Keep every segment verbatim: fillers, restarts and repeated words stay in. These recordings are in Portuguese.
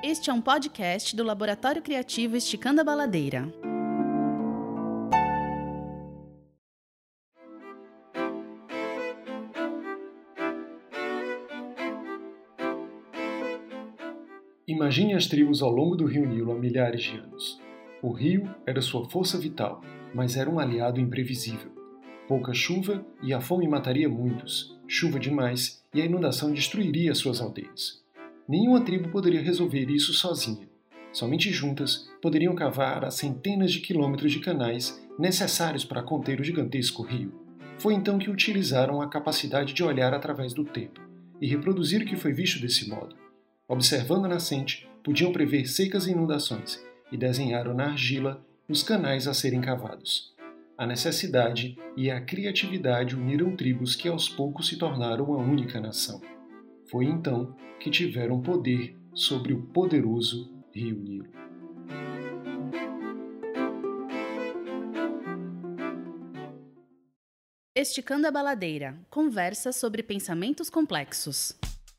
Este é um podcast do Laboratório Criativo Esticando a Baladeira. Imagine as tribos ao longo do rio Nilo há milhares de anos. O rio era sua força vital, mas era um aliado imprevisível. Pouca chuva e a fome mataria muitos, chuva demais e a inundação destruiria suas aldeias. Nenhuma tribo poderia resolver isso sozinha. Somente juntas poderiam cavar as centenas de quilômetros de canais necessários para conter o gigantesco rio. Foi então que utilizaram a capacidade de olhar através do tempo e reproduzir o que foi visto desse modo. Observando a nascente, podiam prever secas e inundações e desenharam na argila os canais a serem cavados. A necessidade e a criatividade uniram tribos que aos poucos se tornaram uma única nação. Foi então que tiveram poder sobre o poderoso rio Nilo. Esticando a Baladeira. Conversa sobre pensamentos complexos.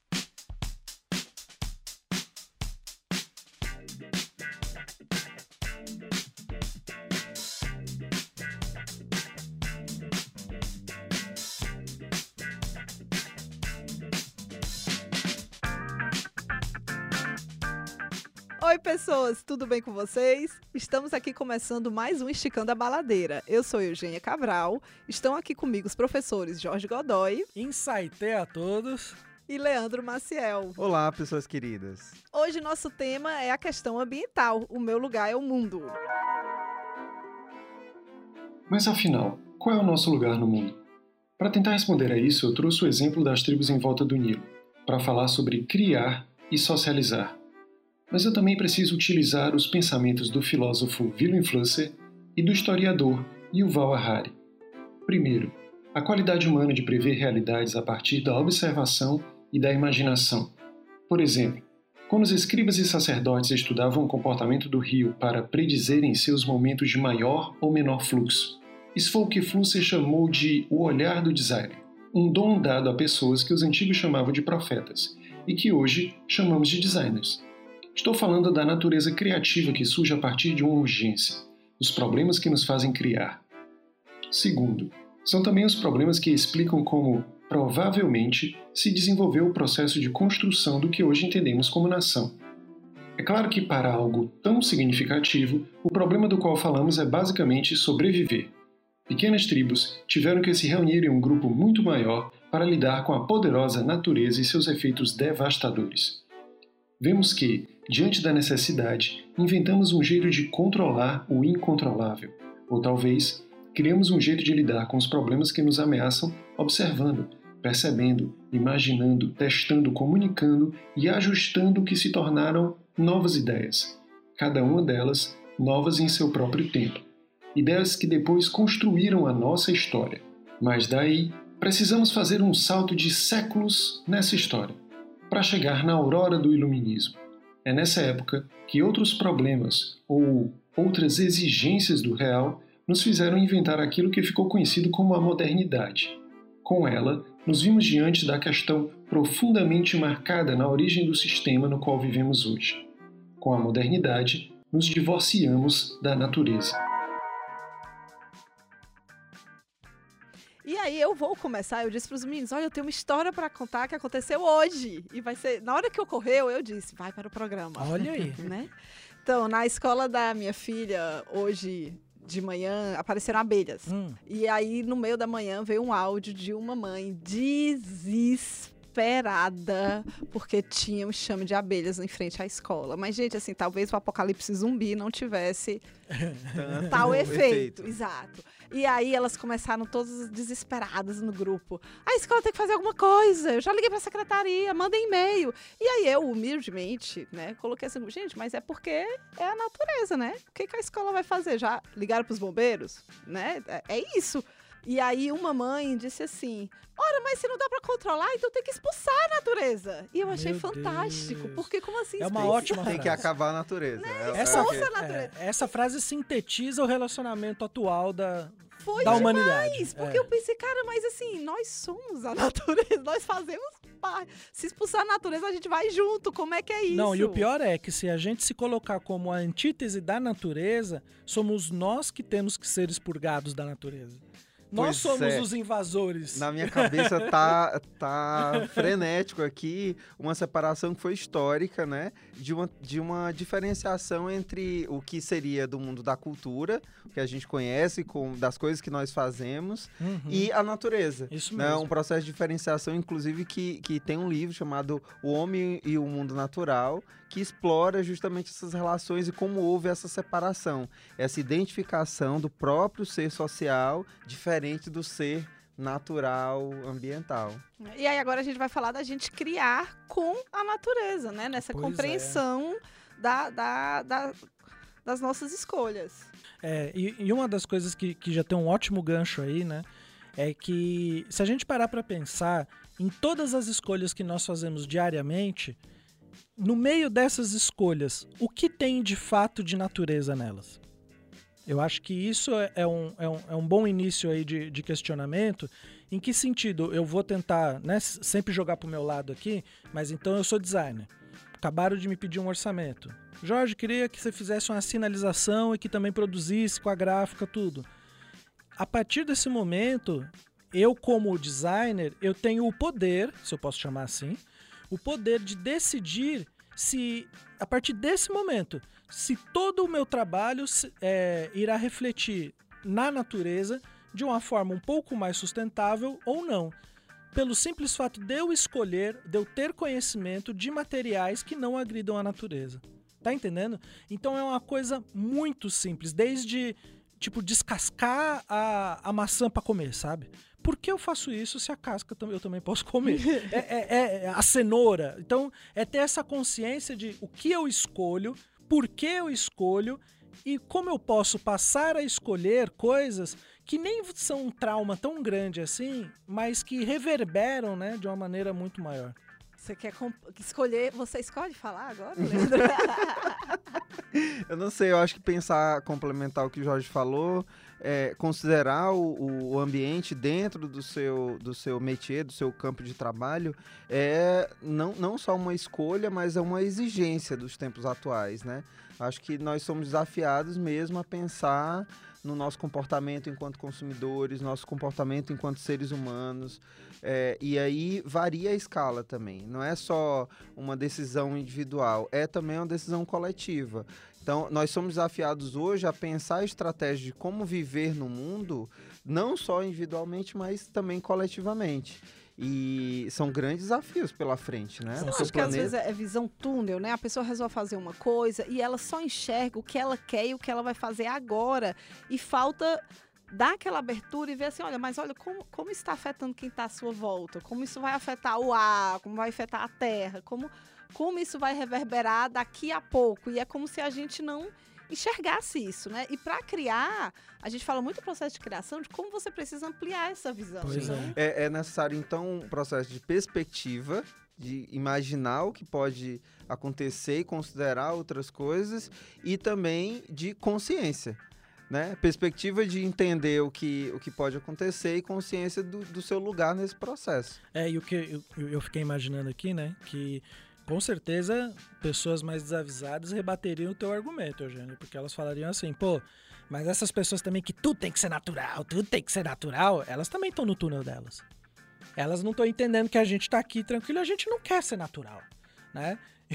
Oi pessoas, tudo bem com vocês? Estamos aqui começando mais um Esticando a Baladeira. Eu sou Eugênia Cabral, estão aqui comigo os professores Jorge Godoy. Insaité a todos. E Leandro Maciel. Olá, pessoas queridas. Hoje nosso tema é a questão ambiental, o meu lugar é o mundo. Mas afinal, qual é o nosso lugar no mundo? Para tentar responder a isso, eu trouxe o exemplo das tribos em volta do Nilo, para falar sobre criar e socializar. Mas eu também preciso utilizar os pensamentos do filósofo Willem Flusser e do historiador Yuval Harari. Primeiro, a qualidade humana de prever realidades a partir da observação e da imaginação. Por exemplo, quando os escribas e sacerdotes estudavam o comportamento do rio para predizerem seus momentos de maior ou menor fluxo, isso foi o que Flusser chamou de o olhar do designer, um dom dado a pessoas que os antigos chamavam de profetas e que hoje chamamos de designers. Estou falando da natureza criativa que surge a partir de uma urgência, os problemas que nos fazem criar. Segundo, são também os problemas que explicam como, provavelmente, se desenvolveu o processo de construção do que hoje entendemos como nação. É claro que para algo tão significativo, o problema do qual falamos é basicamente sobreviver. Pequenas tribos tiveram que se reunir em um grupo muito maior para lidar com a poderosa natureza e seus efeitos devastadores. Vemos que, diante da necessidade, inventamos um jeito de controlar o incontrolável, ou talvez criamos um jeito de lidar com os problemas que nos ameaçam observando, percebendo, imaginando, testando, comunicando e ajustando o que se tornaram novas ideias, cada uma delas novas em seu próprio tempo, ideias que depois construíram a nossa história. Mas daí, precisamos fazer um salto de séculos nessa história, para chegar na aurora do iluminismo. É nessa época que outros problemas ou outras exigências do real nos fizeram inventar aquilo que ficou conhecido como a modernidade. Com ela, nos vimos diante da questão profundamente marcada na origem do sistema no qual vivemos hoje. Com a modernidade, nos divorciamos da natureza. E aí eu vou começar, eu disse para os meninos, olha, eu tenho uma história para contar que aconteceu hoje. E vai ser, na hora que ocorreu, eu disse, vai para o programa. Olha aí. Né? Então, na escola da minha filha, hoje de manhã, apareceram abelhas. Hum. E aí, no meio da manhã, veio um áudio de uma mãe desesperada, porque tinha um enxame de abelhas em frente à escola. Mas, gente, assim, talvez o apocalipse zumbi não tivesse tal efeito. efeito. Exato. E aí elas começaram todas desesperadas no grupo. A escola tem que fazer alguma coisa. Eu já liguei pra secretaria, mandei e-mail. E aí eu, humildemente, né, coloquei assim, gente, mas é porque é a natureza, né? O que, que a escola vai fazer? Já ligaram pros bombeiros? Né? É, é isso. E aí uma mãe disse assim, ora, mas se não dá pra controlar, então tem que expulsar a natureza. E eu achei Meu fantástico, Deus. Porque como assim? É uma ótima frase. Tem que acabar a natureza. Né? É, essa, é, a natureza. É, essa frase sintetiza o relacionamento atual da Foi da demais, humanidade. porque É. eu pensei, cara, mas assim, nós somos a natureza, nós fazemos parte. Se expulsar a natureza, a gente vai junto, como é que é isso? Não, e o pior é que se a gente se colocar como a antítese da natureza, somos nós que temos que ser expurgados da natureza. Nós Pois somos é. os invasores. Na minha cabeça tá, tá frenético aqui uma separação que foi histórica, né? De uma, de uma diferenciação entre o que seria do mundo da cultura, o que a gente conhece, com, das coisas que nós fazemos, Uhum. e a natureza. Isso Né? mesmo. Um processo de diferenciação, inclusive, que, que tem um livro chamado O Homem e o Mundo Natural, que explora justamente essas relações e como houve essa separação, essa identificação do próprio ser social diferente do ser natural, ambiental. E aí agora a gente vai falar da gente criar com a natureza, né? Nessa Pois compreensão da, da, da- das nossas escolhas. É, e, e uma das coisas que, que já tem um ótimo gancho aí, né? É que se a gente parar para pensar em todas as escolhas que nós fazemos diariamente, no meio dessas escolhas, o que tem de fato de natureza nelas? Eu acho que isso é, é um, é, um, é um bom início aí de, de questionamento. Em que sentido eu vou tentar, né, sempre jogar pro meu lado aqui, mas então eu sou designer. Acabaram de me pedir um orçamento. Jorge, queria que você fizesse uma sinalização e que também produzisse com a gráfica, tudo. A partir desse momento, eu como designer, eu tenho o poder, se eu posso chamar assim, o poder de decidir se, a partir desse momento, se todo o meu trabalho é, irá refletir na natureza de uma forma um pouco mais sustentável ou não. Pelo simples fato de eu escolher, de eu ter conhecimento de materiais que não agridam a natureza. Tá entendendo? Então é uma coisa muito simples, desde tipo descascar a, a maçã para comer, sabe? Por que eu faço isso se a casca eu também posso comer? é, é, é a cenoura. Então é ter essa consciência de o que eu escolho, por que eu escolho e como eu posso passar a escolher coisas que nem são um trauma tão grande assim, mas que reverberam, né, de uma maneira muito maior. Você quer escolher, você escolhe falar agora, Leandro? Eu não sei, eu acho que pensar, complementar o que o Jorge falou, é, considerar o, o ambiente dentro do seu, do seu métier, do seu campo de trabalho, é não, não só uma escolha, mas é uma exigência dos tempos atuais, né? Acho que nós somos desafiados mesmo a pensar no nosso comportamento enquanto consumidores, nosso comportamento enquanto seres humanos, é, e aí varia a escala também, não é só uma decisão individual, é também uma decisão coletiva. Então, nós somos desafiados hoje a pensar estratégias de como viver no mundo, não só individualmente, mas também coletivamente. E são grandes desafios pela frente, né? Eu O acho seu que às planeta- vezes é visão túnel, né? A pessoa resolve fazer uma coisa e ela só enxerga o que ela quer e o que ela vai fazer agora. E falta dar aquela abertura e ver assim, olha, mas olha, como, como está afetando quem está à sua volta? Como isso vai afetar o ar? Como vai afetar a terra? Como, como isso vai reverberar daqui a pouco? E é como se a gente não enxergasse isso, né? E para criar, a gente fala muito do processo de criação, de como você precisa ampliar essa visão. Pois Então, É, é necessário, então, um processo de perspectiva, de imaginar o que pode acontecer e considerar outras coisas, e também de consciência, né? Perspectiva de entender o que, o que pode acontecer e consciência do, do seu lugar nesse processo. É, e o que eu, eu fiquei imaginando aqui, né, que com certeza pessoas mais desavisadas rebateriam o teu argumento, Eugênio, porque elas falariam assim, pô, mas essas pessoas também que tudo tem que ser natural, tudo tem que ser natural, elas também estão no túnel delas. Elas não estão entendendo que a gente está aqui tranquilo, a gente não quer ser natural, né?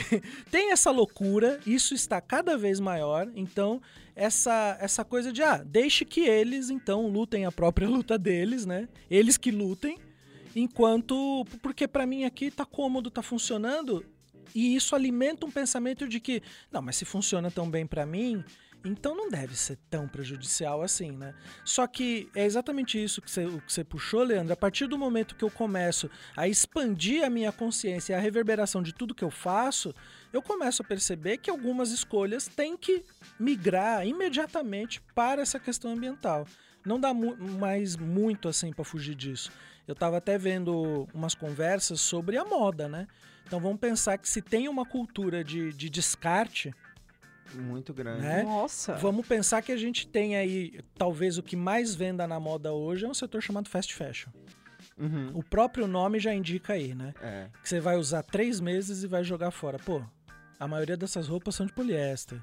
Tem essa loucura, isso está cada vez maior, então essa, essa coisa de, ah, deixe que eles então lutem a própria luta deles, né? Eles que lutem, enquanto, porque para mim aqui tá cômodo, tá funcionando, e isso alimenta um pensamento de que, não, mas se funciona tão bem para mim, então não deve ser tão prejudicial assim, né? Só que é exatamente isso que você, o que você puxou, Leandro. A partir do momento que eu começo a expandir a minha consciência e a reverberação de tudo que eu faço, eu começo a perceber que algumas escolhas têm que migrar imediatamente para essa questão ambiental. Não dá mu- mais muito assim para fugir disso. Eu estava até vendo umas conversas sobre a moda, né? Então vamos pensar que se tem uma cultura de, de descarte, Muito grande. Né? Nossa. Vamos pensar que a gente tem aí, talvez o que mais venda na moda hoje é um setor chamado fast fashion. Uhum. O próprio nome já indica aí, né? É. Que você vai usar três meses e vai jogar fora. Pô, a maioria dessas roupas são de poliéster.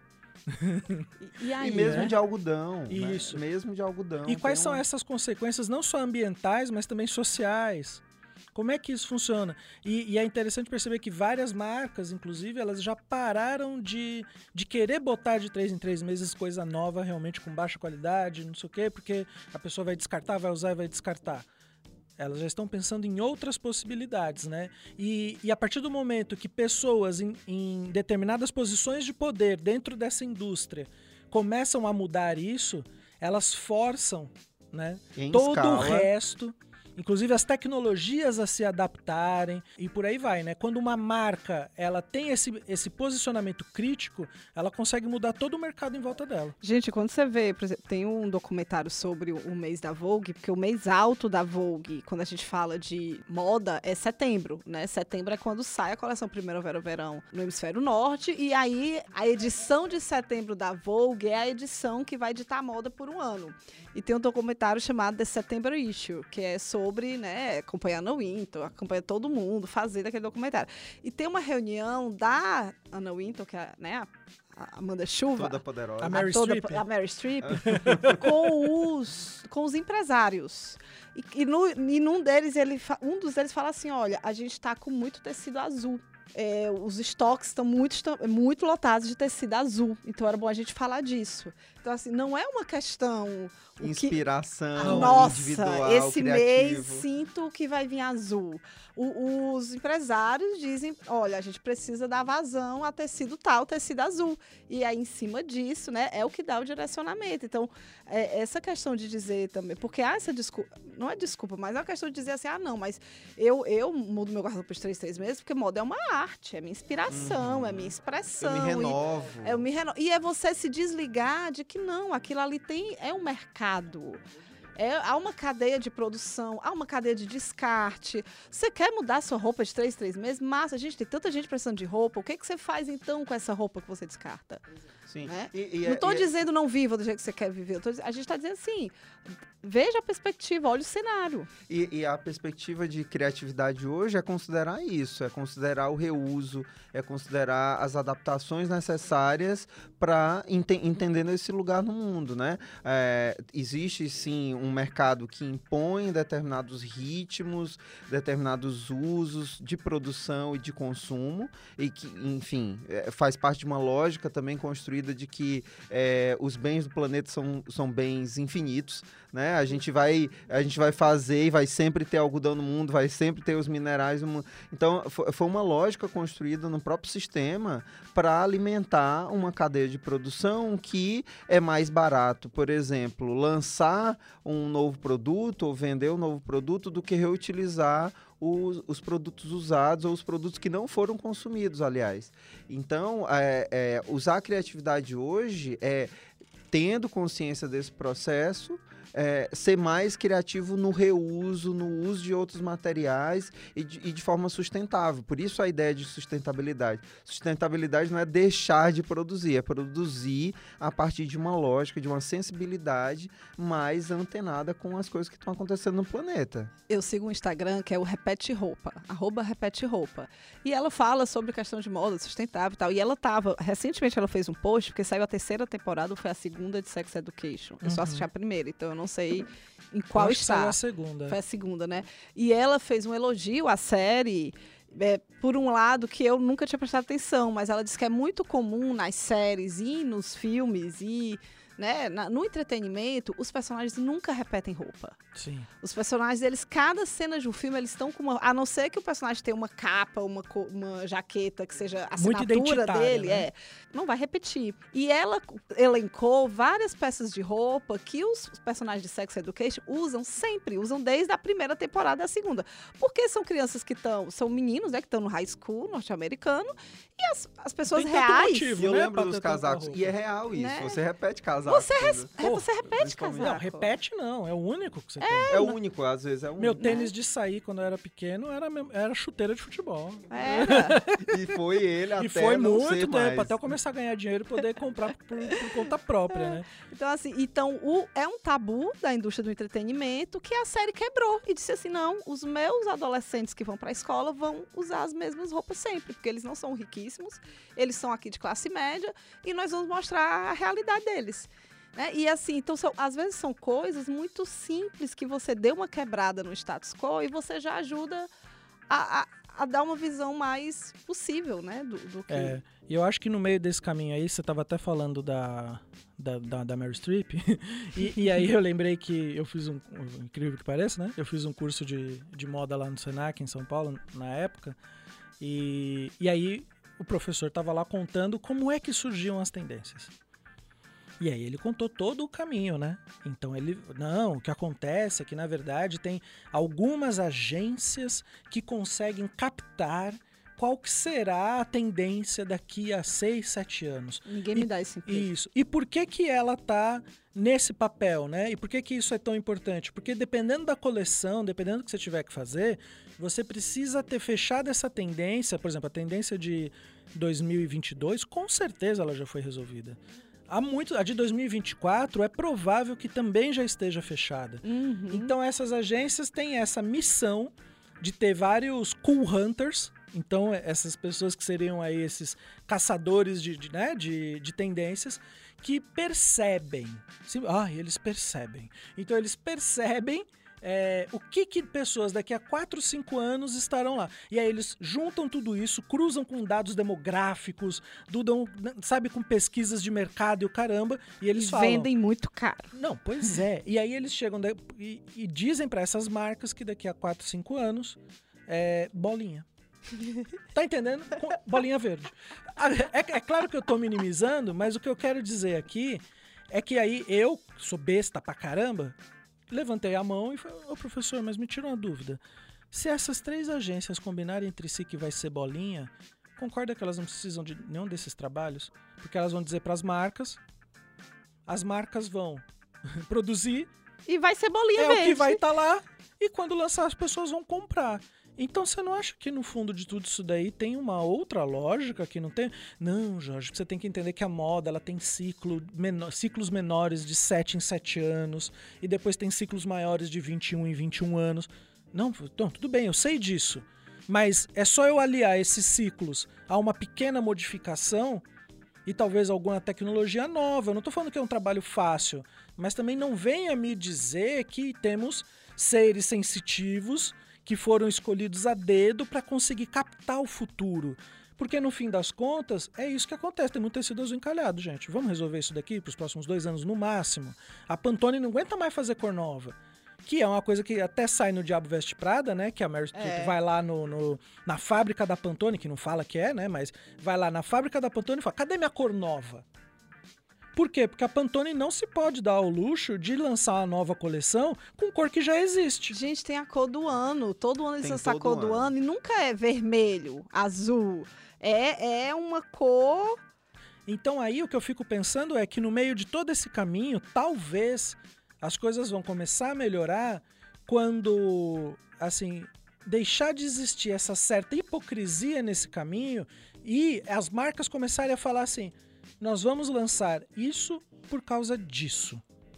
E, e aí, E mesmo né? de algodão. Isso. Né? Mesmo de algodão. E quais tem são um- essas consequências, não só ambientais, mas também sociais? Como é que isso funciona? E, e é interessante perceber que várias marcas, inclusive, elas já pararam de, de querer botar de três em três meses coisa nova, realmente com baixa qualidade, não sei o quê, porque a pessoa vai descartar, vai usar e vai descartar. Elas já estão pensando em outras possibilidades, né? E, e a partir do momento que pessoas em, em determinadas posições de poder dentro dessa indústria começam a mudar isso, elas forçam, né, Em todo escala. o resto, inclusive as tecnologias a se adaptarem e por aí vai, né? Quando uma marca ela tem esse, esse posicionamento crítico, ela consegue mudar todo o mercado em volta dela. gente, quando você vê, por exemplo, tem um documentário sobre o, o mês da Vogue, porque o mês alto da Vogue, quando a gente fala de moda, é setembro, né? Setembro é quando sai a coleção Primavera-Verão no hemisfério norte, e aí a edição de setembro da Vogue é a edição que vai ditar a moda por um ano. E tem um documentário chamado The September Issue, que é sobre, né, acompanhar Anna Wintour, acompanhar todo mundo, fazer daquele documentário. E tem uma reunião da Anna Wintour, que é, né, a Amanda Chuva, Toda poderosa. A Mary a, toda, Streep. a Mary Streep, com os, com os empresários. E, e, no, e num deles, ele, fa- um dos deles fala assim, olha, a gente está com muito tecido azul. É, os estoques estão muito, estão muito lotados de tecido azul. Então era bom a gente falar disso. Então, assim, não é uma questão... o que- Inspiração Nossa, individual, esse mês criativo. sinto que vai vir azul. O- os empresários dizem, olha, a gente precisa dar vazão a tecido tal, tecido azul. E aí, em cima disso, né, é o que dá o direcionamento. Então, é, essa questão de dizer também, porque há essa desculpa, não é desculpa, mas é uma questão de dizer assim, ah, não, mas eu, eu mudo meu guarda-roupa de três, três meses, porque moda é uma arte, é minha inspiração, Uhum. é minha expressão. Eu me e- renovo. é, eu me reno... E é você se desligar de que não, aquilo ali tem, é um mercado. É, há uma cadeia de produção, há uma cadeia de descarte. Você quer mudar sua roupa de três, três meses? Massa, gente, tem tanta gente precisando de roupa. O que, que você faz então com essa roupa que você descarta? Sim. Né? E- e não é- estou e é- dizendo não viva do jeito que você quer viver. Eu tô diz- a gente está dizendo assim, veja a perspectiva, olha o cenário. E, e a perspectiva de criatividade hoje é considerar isso, é considerar o reuso, é considerar as adaptações necessárias para entendendo esse lugar no mundo, né? É, existe sim um mercado que impõe determinados ritmos, determinados usos de produção e de consumo e que, enfim, é, faz parte de uma lógica também construída de que é, os bens do planeta são, são bens infinitos, né? A gente vai a gente vai fazer e vai sempre ter algodão no mundo, vai sempre ter os minerais no mundo. Então, fo- foi uma lógica construída no próprio sistema para alimentar uma cadeia de produção que é mais barato, por exemplo, lançar um novo produto ou vender um novo produto do que reutilizar os, os produtos usados ou os produtos que não foram consumidos, aliás. Então, é, é, usar a criatividade hoje é tendo consciência desse processo, é, ser mais criativo no reuso, no uso de outros materiais e de, e de forma sustentável. Por isso a ideia de sustentabilidade. Sustentabilidade não é deixar de produzir, é produzir a partir de uma lógica, de uma sensibilidade mais antenada com as coisas que estão acontecendo no planeta. Eu sigo um Instagram que é o Repete Roupa, arroba Repete Roupa. E ela fala sobre questão de moda sustentável e tal. E ela tava, recentemente ela fez um post, porque saiu a terceira temporada, ou foi a segunda de Sex Education. Eu só Uhum. assisti a primeira, então eu não sei em Eu qual acho que saiu está. a segunda. Foi a segunda, né? E ela fez um elogio à série, é, por um lado que eu nunca tinha prestado atenção, mas ela disse que é muito comum nas séries e nos filmes e, né, na- no entretenimento, os personagens nunca repetem roupa. Sim. Os personagens, eles, cada cena de um filme, eles estão com uma... A não ser que o personagem tenha uma capa, uma, co- uma jaqueta que seja a Muito assinatura identitária, dele, né? é. Não vai repetir. E ela elencou várias peças de roupa que os personagens de Sex Education usam sempre, usam desde a primeira temporada à segunda. Porque são crianças que estão... São meninos, né, que estão no high school norte-americano, e as, as pessoas Tem tanto reais... motivo. E eu né, lembro pra dos ter tanta casacos. roupa. E é real isso. Né? Você repete casaco Você, tudo. res... é, você repete casaco. Não, repete não, é o único que você É, tem. é o único, às vezes é o único. Meu tênis de sair quando eu era pequeno era, era chuteira de futebol. Era. E foi ele até E foi não muito ser tempo, mais. até eu começar a ganhar dinheiro e poder comprar por, por conta própria, né? Então, assim, então o, é um tabu da indústria do entretenimento que a série quebrou e disse assim, não, os meus adolescentes que vão pra escola vão usar as mesmas roupas sempre, porque eles não são riquíssimos, eles são aqui de classe média e nós vamos mostrar a realidade deles. Né? E assim, então são, às vezes são coisas muito simples que você deu uma quebrada no status quo e você já ajuda a, a, a dar uma visão mais possível, né? Do, do que... É, e eu acho que no meio desse caminho aí, você estava até falando da, da, da, da Meryl Streep, e, e aí eu lembrei que eu fiz um, incrível que pareça, né? Eu fiz um curso de, de moda lá no Senac, em São Paulo, na época, e, e aí o professor estava lá contando como é que surgiam as tendências. E aí ele contou todo o caminho, né? Então ele... Não, o que acontece é que, na verdade, tem algumas agências que conseguem captar qual que será a tendência daqui a seis, sete anos. Ninguém e, me dá esse emprego. Isso. E por que que ela tá nesse papel, né? E por que que isso é tão importante? Porque dependendo da coleção, dependendo do que você tiver que fazer, você precisa ter fechado essa tendência. Por exemplo, a tendência de dois mil e vinte e dois, com certeza ela já foi resolvida. Há muito, a de dois mil e vinte e quatro é provável que também já esteja fechada. Uhum. Então essas agências têm essa missão de ter vários cool hunters. Então essas pessoas que seriam aí esses caçadores de, de, né, de, de tendências que percebem. Ah, eles percebem. Então eles percebem É, o que que pessoas daqui a quatro, cinco anos estarão lá. E aí eles juntam tudo isso, cruzam com dados demográficos, dudam, sabe, com pesquisas de mercado e o caramba, e eles e falam... vendem muito caro. Não, pois é. E aí eles chegam de, e, e dizem para essas marcas que daqui a quatro, cinco anos, é bolinha. Tá entendendo? Com bolinha verde. É, é claro que eu tô minimizando, mas o que eu quero dizer aqui é que aí eu, que sou besta pra caramba, levantei a mão e falei, ô professor, mas me tira uma dúvida. Se essas três agências combinarem entre si que vai ser bolinha, concorda que elas não precisam de nenhum desses trabalhos? Porque elas vão dizer para as marcas, as marcas vão produzir. E vai ser bolinha é verde. É o que vai estar tá lá e quando lançar as pessoas vão comprar. Então você não acha que no fundo de tudo isso daí tem uma outra lógica que não tem? Não, Jorge, você tem que entender que a moda ela tem ciclo menor, ciclos menores de sete em sete anos e depois tem ciclos maiores de vinte e um em vinte e um anos. Não, não, tudo bem, eu sei disso. Mas é só eu aliar esses ciclos a uma pequena modificação e talvez alguma tecnologia nova. Eu não estou falando que é um trabalho fácil, mas também não venha me dizer que temos seres sensitivos que foram escolhidos a dedo para conseguir captar o futuro. Porque, no fim das contas, é isso que acontece. Tem muito tecido azul encalhado, gente. Vamos resolver isso daqui para os próximos dois anos no máximo. A Pantone não aguenta mais fazer cor nova. Que é uma coisa que até sai no Diabo Veste Prada, né? Que a Meryl Streep é. vai lá no, no, na fábrica da Pantone, que não fala que é, né? Mas vai lá na fábrica da Pantone e fala, cadê minha cor nova? Por quê? Porque a Pantone não se pode dar ao luxo de lançar uma nova coleção com cor que já existe. Gente, tem a cor do ano. Todo ano eles Tem lançam a todo cor do ano. ano e nunca é vermelho, azul. É, é uma cor... Então aí o que eu fico pensando é que no meio de todo esse caminho, talvez as coisas vão começar a melhorar quando, assim, deixar de existir essa certa hipocrisia nesse caminho e as marcas começarem a falar assim... Nós vamos lançar isso por causa disso.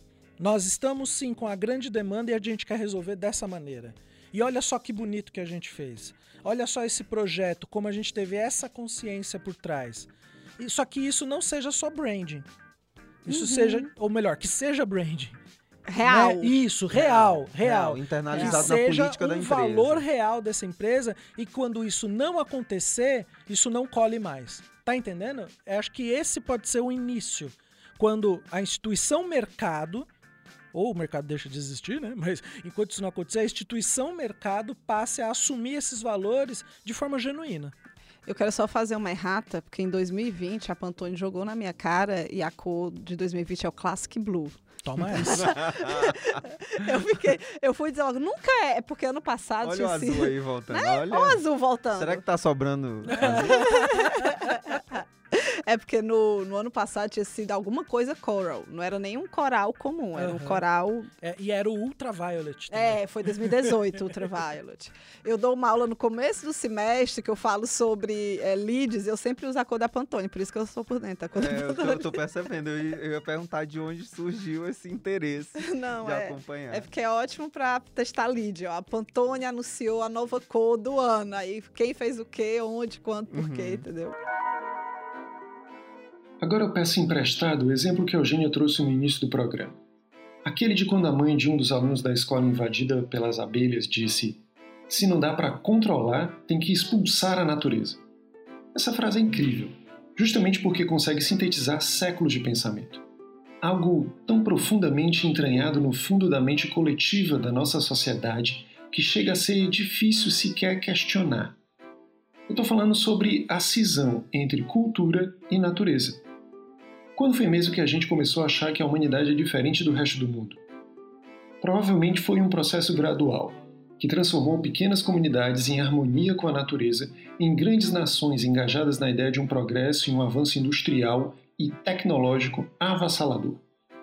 Nós estamos sim com a grande demanda e a gente quer resolver dessa maneira. E olha só que bonito que a gente fez. Olha só esse projeto, como a gente teve essa consciência por trás. E, só que isso não seja só branding. Isso Uhum. seja, ou melhor, que seja branding. Real. Né? Isso, real, real. real internalizado que na seja política um da empresa. valor real dessa empresa e quando isso não acontecer, isso não colhe mais. Tá entendendo? Eu acho que esse pode ser o início. Quando a instituição mercado, ou o mercado deixa de existir, né? Mas enquanto isso não acontecer, a instituição mercado passe a assumir esses valores de forma genuína. Eu quero só fazer uma errata, porque em dois mil e vinte a Pantone jogou na minha cara e a cor de dois mil e vinte é o Classic Blue. Toma essa. eu, fiquei, eu fui dizer logo, nunca é, é porque ano passado... Olha tinha o azul sido, aí voltando. Né? Olha. Olha o azul voltando. Será que tá sobrando azul? É porque no, no ano passado tinha sido alguma coisa coral. Não era nenhum coral comum, era uhum. um coral... É, e era o Ultraviolet também. É, foi dois mil e dezoito, Ultraviolet. Eu dou uma aula no começo do semestre que eu falo sobre é, leads, eu sempre uso a cor da Pantone, por isso que eu sou por dentro da cor é, da Pantone. Eu tô, tô percebendo, eu ia, eu ia perguntar de onde surgiu esse interesse Não, de é, acompanhar. É porque é ótimo pra testar lead. Ó. A Pantone anunciou a nova cor do ano, aí quem fez o quê, onde, quando, por quê, uhum. entendeu? Agora eu peço emprestado o exemplo que a Eugênia trouxe no início do programa. Aquele de quando a mãe de um dos alunos da escola invadida pelas abelhas disse: se não dá para controlar, tem que expulsar a natureza. Essa frase é incrível, justamente porque consegue sintetizar séculos de pensamento. Algo tão profundamente entranhado no fundo da mente coletiva da nossa sociedade que chega a ser difícil sequer questionar. Eu estou falando sobre a cisão entre cultura e natureza. Quando foi mesmo que a gente começou a achar que a humanidade é diferente do resto do mundo? Provavelmente foi um processo gradual, que transformou pequenas comunidades em harmonia com a natureza em grandes nações engajadas na ideia de um progresso e um avanço industrial e tecnológico avassalador.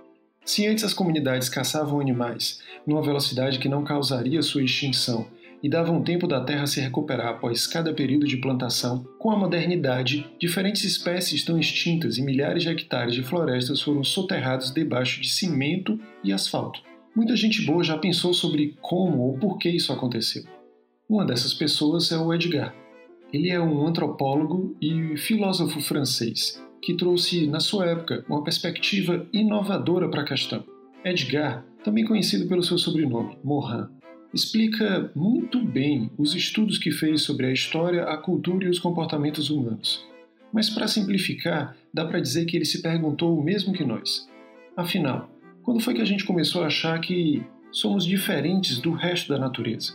Se antes as comunidades caçavam animais numa velocidade que não causaria sua extinção e davam tempo da terra se recuperar após cada período de plantação, com a modernidade, diferentes espécies estão extintas e milhares de hectares de florestas foram soterrados debaixo de cimento e asfalto. Muita gente boa já pensou sobre como ou por que isso aconteceu. Uma dessas pessoas é o Edgar. Ele é um antropólogo e filósofo francês, que trouxe, na sua época, uma perspectiva inovadora para a questão. Edgar, também conhecido pelo seu sobrenome, Morin, explica muito bem os estudos que fez sobre a história, a cultura e os comportamentos humanos. Mas, para simplificar, dá para dizer que ele se perguntou o mesmo que nós. Afinal, quando foi que a gente começou a achar que somos diferentes do resto da natureza?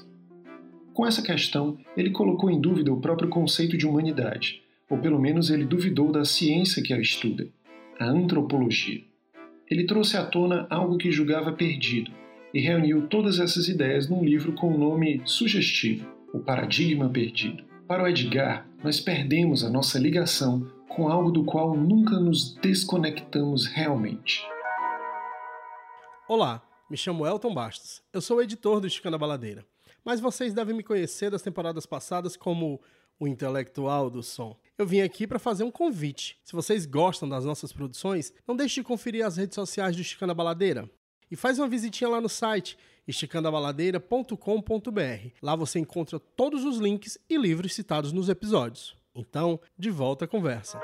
Com essa questão, ele colocou em dúvida o próprio conceito de humanidade, ou pelo menos ele duvidou da ciência que a estuda, a antropologia. Ele trouxe à tona algo que julgava perdido, e reuniu todas essas ideias num livro com o nome sugestivo, O Paradigma Perdido. Para o Edgar, nós perdemos a nossa ligação com algo do qual nunca nos desconectamos realmente. Olá, me chamo Elton Bastos. Eu sou o editor do Esticando a Baladeira, mas vocês devem me conhecer das temporadas passadas como o intelectual do som. Eu vim aqui para fazer um convite. Se vocês gostam das nossas produções, não deixe de conferir as redes sociais do Esticando a Baladeira. E faz uma visitinha lá no site esticando a baladeira ponto com ponto b r. Lá você encontra todos os links e livros citados nos episódios. Então, de volta à conversa.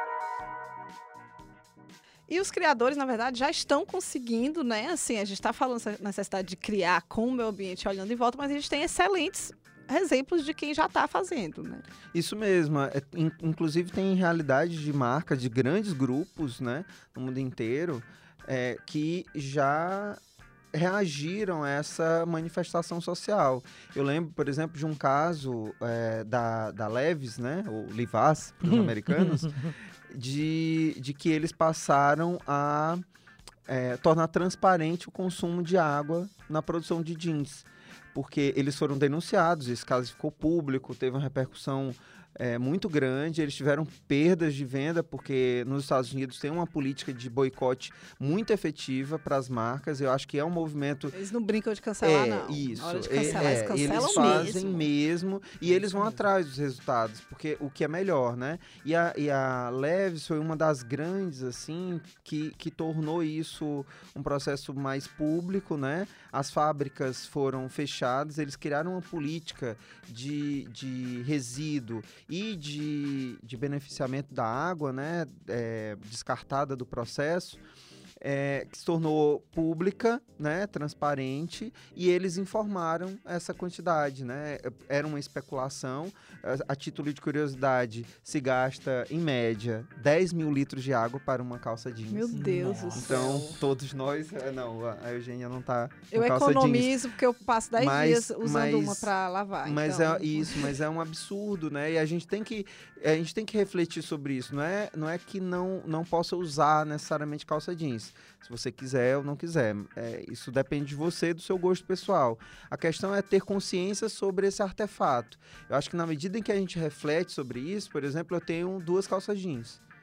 E os criadores, na verdade, já estão conseguindo, né? Assim, a gente está falando essa necessidade de criar com o meio ambiente olhando em volta, mas a gente tem excelentes exemplos de quem já está fazendo, né? Isso mesmo. É, inclusive, tem realidade de marcas, de grandes grupos, né? No mundo inteiro, é, que já reagiram a essa manifestação social. Eu lembro, por exemplo, de um caso é, da, da Levi's, né? Ou Levi's, para os americanos, de, de que eles passaram a é, tornar transparente o consumo de água na produção de jeans. Porque eles foram denunciados, esse caso ficou público, teve uma repercussão é, muito grande, eles tiveram perdas de venda, porque nos Estados Unidos tem uma política de boicote muito efetiva para as marcas. Eu acho que é um movimento... Eles não brincam de cancelar, é, não. Isso, Na hora de cancelar, é, eles cancelam eles fazem mesmo. mesmo e eles vão atrás dos resultados, porque o que é melhor, né? E a, e a Levi's foi uma das grandes, assim, que, que tornou isso um processo mais público, né? As fábricas foram fechadas, eles criaram uma política de, de resíduo e de, de beneficiamento da água, né, é, descartada do processo, é, que se tornou pública, né, transparente, e eles informaram essa quantidade, né? Era uma especulação. A, a título de curiosidade, se gasta, em média, dez mil litros de água para uma calça jeans. Meu Deus do céu. Então, todos nós... Não, a Eugênia não tá com Eu calça economizo jeans. porque eu passo dez Mas- dias usando mas- uma para lavar. Mas então... é isso, mas é um absurdo, né? E a gente tem que, a gente tem que refletir sobre isso. Não é, não é que não, não possa usar necessariamente calça jeans. Se você quiser ou não quiser. É, isso depende de você, do seu gosto pessoal. A questão é ter consciência sobre esse artefato. Eu acho que na medida em que a gente reflete sobre isso, por exemplo, eu tenho duas calças jeans.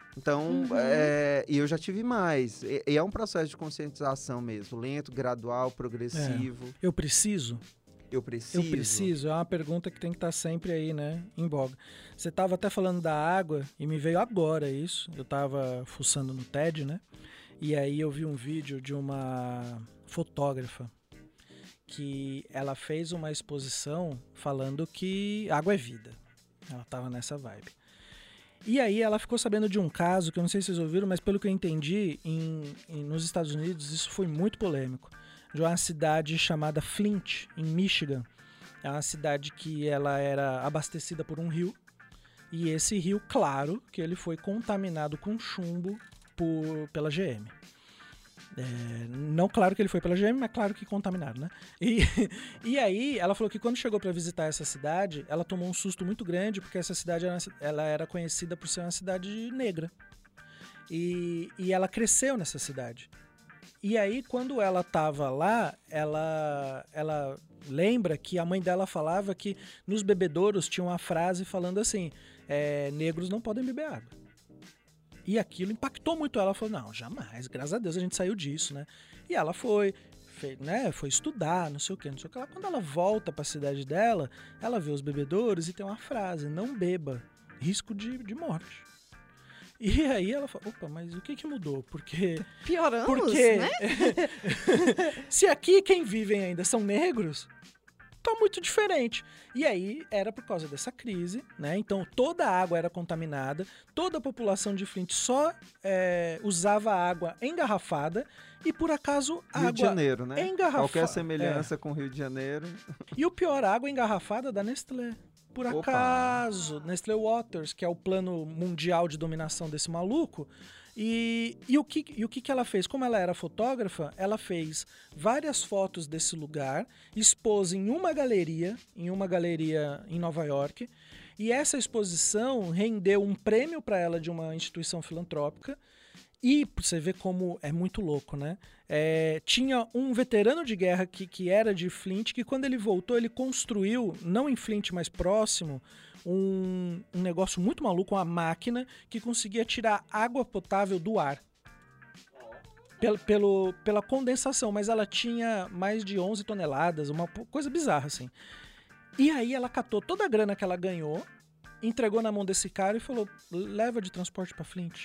Então, Uhum. é, e eu já tive mais. E, e é um processo de conscientização mesmo, lento, gradual, progressivo. É. Eu preciso? Eu preciso. Eu preciso, é uma pergunta que tem que estar sempre aí, né, em voga. Você estava até falando da água e me veio agora isso. Eu estava fuçando no TED, né? E aí eu vi um vídeo de uma fotógrafa que ela fez uma exposição falando que água é vida. Ela estava nessa vibe. E aí ela ficou sabendo de um caso que eu não sei se vocês ouviram, mas pelo que eu entendi, em, em, nos Estados Unidos isso foi muito polêmico. De uma cidade chamada Flint, em Michigan. É uma cidade que ela era abastecida por um rio. E esse rio, claro, que ele foi contaminado com chumbo por, pela G M. É, não claro que ele foi pela G M, mas claro que contaminado, né? E, e aí ela falou que quando chegou para visitar essa cidade, ela tomou um susto muito grande, porque essa cidade era, ela era conhecida por ser uma cidade negra. E, e ela cresceu nessa cidade. E aí, quando ela estava lá, ela, ela lembra que a mãe dela falava que nos bebedouros tinha uma frase falando assim, é, negros não podem beber água. E aquilo impactou muito ela. Ela falou, não, jamais, graças a Deus a gente saiu disso, né? E ela foi, fez, né, foi estudar, não sei o que, não sei o que lá. Quando ela volta para a cidade dela, ela vê os bebedouros e tem uma frase, não beba, risco de, de morte. E aí ela fala, opa, mas o que que mudou? Porque... Pioramos, porque, né? se aqui quem vivem ainda são negros, tá muito diferente. E aí era por causa dessa crise, né? Então toda a água era contaminada, toda a população de Flint só é, usava água engarrafada e por acaso a Rio água de Janeiro, né? engarrafada. Qualquer semelhança é. com Rio de Janeiro. E o pior, a água engarrafada da Nestlé. Por Opa. acaso, Nestlé Waters, que é o plano mundial de dominação desse maluco. E, e, o, que, e o que, que ela fez? Como ela era fotógrafa, ela fez várias fotos desse lugar, expôs em uma galeria, em uma galeria em Nova York, e essa exposição rendeu um prêmio para ela de uma instituição filantrópica. E você vê como é muito louco, né? É, tinha um veterano de guerra que, que era de Flint, que quando ele voltou, ele construiu, não em Flint, mas próximo, um, um negócio muito maluco, uma máquina que conseguia tirar água potável do ar. Pelo, pelo, pela condensação, mas ela tinha mais de onze toneladas, uma coisa bizarra, assim. E aí ela catou toda a grana que ela ganhou, entregou na mão desse cara e falou, leva de transporte pra Flint.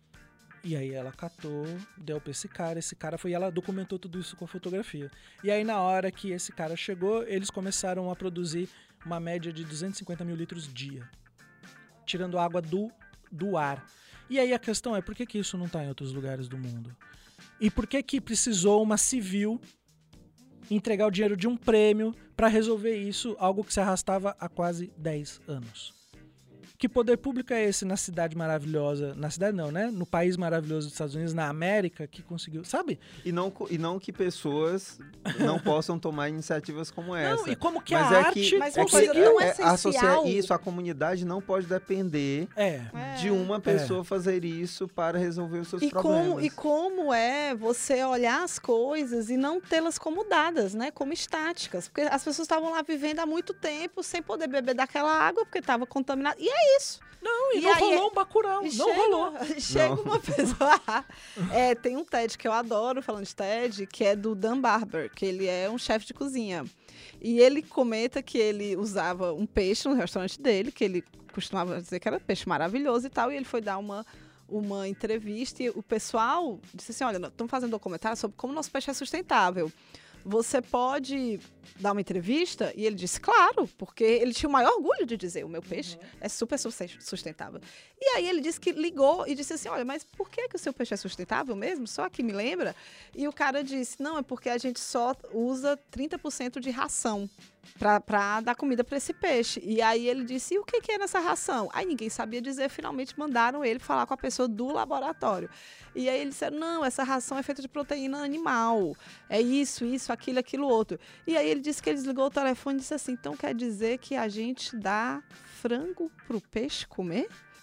E aí ela catou, deu pra esse cara, esse cara foi e ela documentou tudo isso com a fotografia. E aí na hora que esse cara chegou, eles começaram a produzir uma média de duzentos e cinquenta mil litros dia, tirando água do, do ar. E aí a questão é, por que que isso não tá em outros lugares do mundo? E por que que precisou uma civil entregar o dinheiro de um prêmio para resolver isso, algo que se arrastava há quase dez anos? Que poder público é esse na cidade maravilhosa, na cidade não, né? No país maravilhoso dos Estados Unidos, na América, que conseguiu, sabe? E não, e não que pessoas não possam tomar iniciativas como essa. Não, e como que mas a é arte que, mas é uma coisa que tão é, essencial. associar isso, a comunidade não pode depender É. de uma pessoa fazer isso para resolver os seus E problemas. como, e como é você olhar as coisas e não tê-las como dadas, né? Como estáticas. Porque as pessoas estavam lá vivendo há muito tempo sem poder beber daquela água porque estava contaminada. E é isso. Não, e, E não aí, rolou um Bacurau, não chega, rolou. Chega Não. uma pessoa... é, tem um TED que eu adoro, falando de TED, que é do Dan Barber, que ele é um chefe de cozinha. E ele comenta que ele usava um peixe no restaurante dele, que ele costumava dizer que era peixe maravilhoso e tal, e ele foi dar uma, uma entrevista e o pessoal disse assim, olha, estamos fazendo um documentário sobre como nosso peixe é sustentável. Você pode dar uma entrevista? E ele disse, claro, porque ele tinha o maior orgulho de dizer, o meu peixe uhum. é super sustentável. E aí ele disse que ligou e disse assim, olha, mas por que, que o seu peixe é sustentável mesmo? Só aqui me lembra? E o cara disse, não, é porque a gente só usa trinta por cento de ração para dar comida para esse peixe. E aí ele disse, e o que, que é nessa ração? Aí ninguém sabia dizer, finalmente mandaram ele falar com a pessoa do laboratório. E aí eles disseram, não, essa ração é feita de proteína animal. É isso, isso, aquilo, aquilo, outro. E aí ele disse que ele desligou o telefone e disse assim, então quer dizer que a gente dá frango pro peixe comer?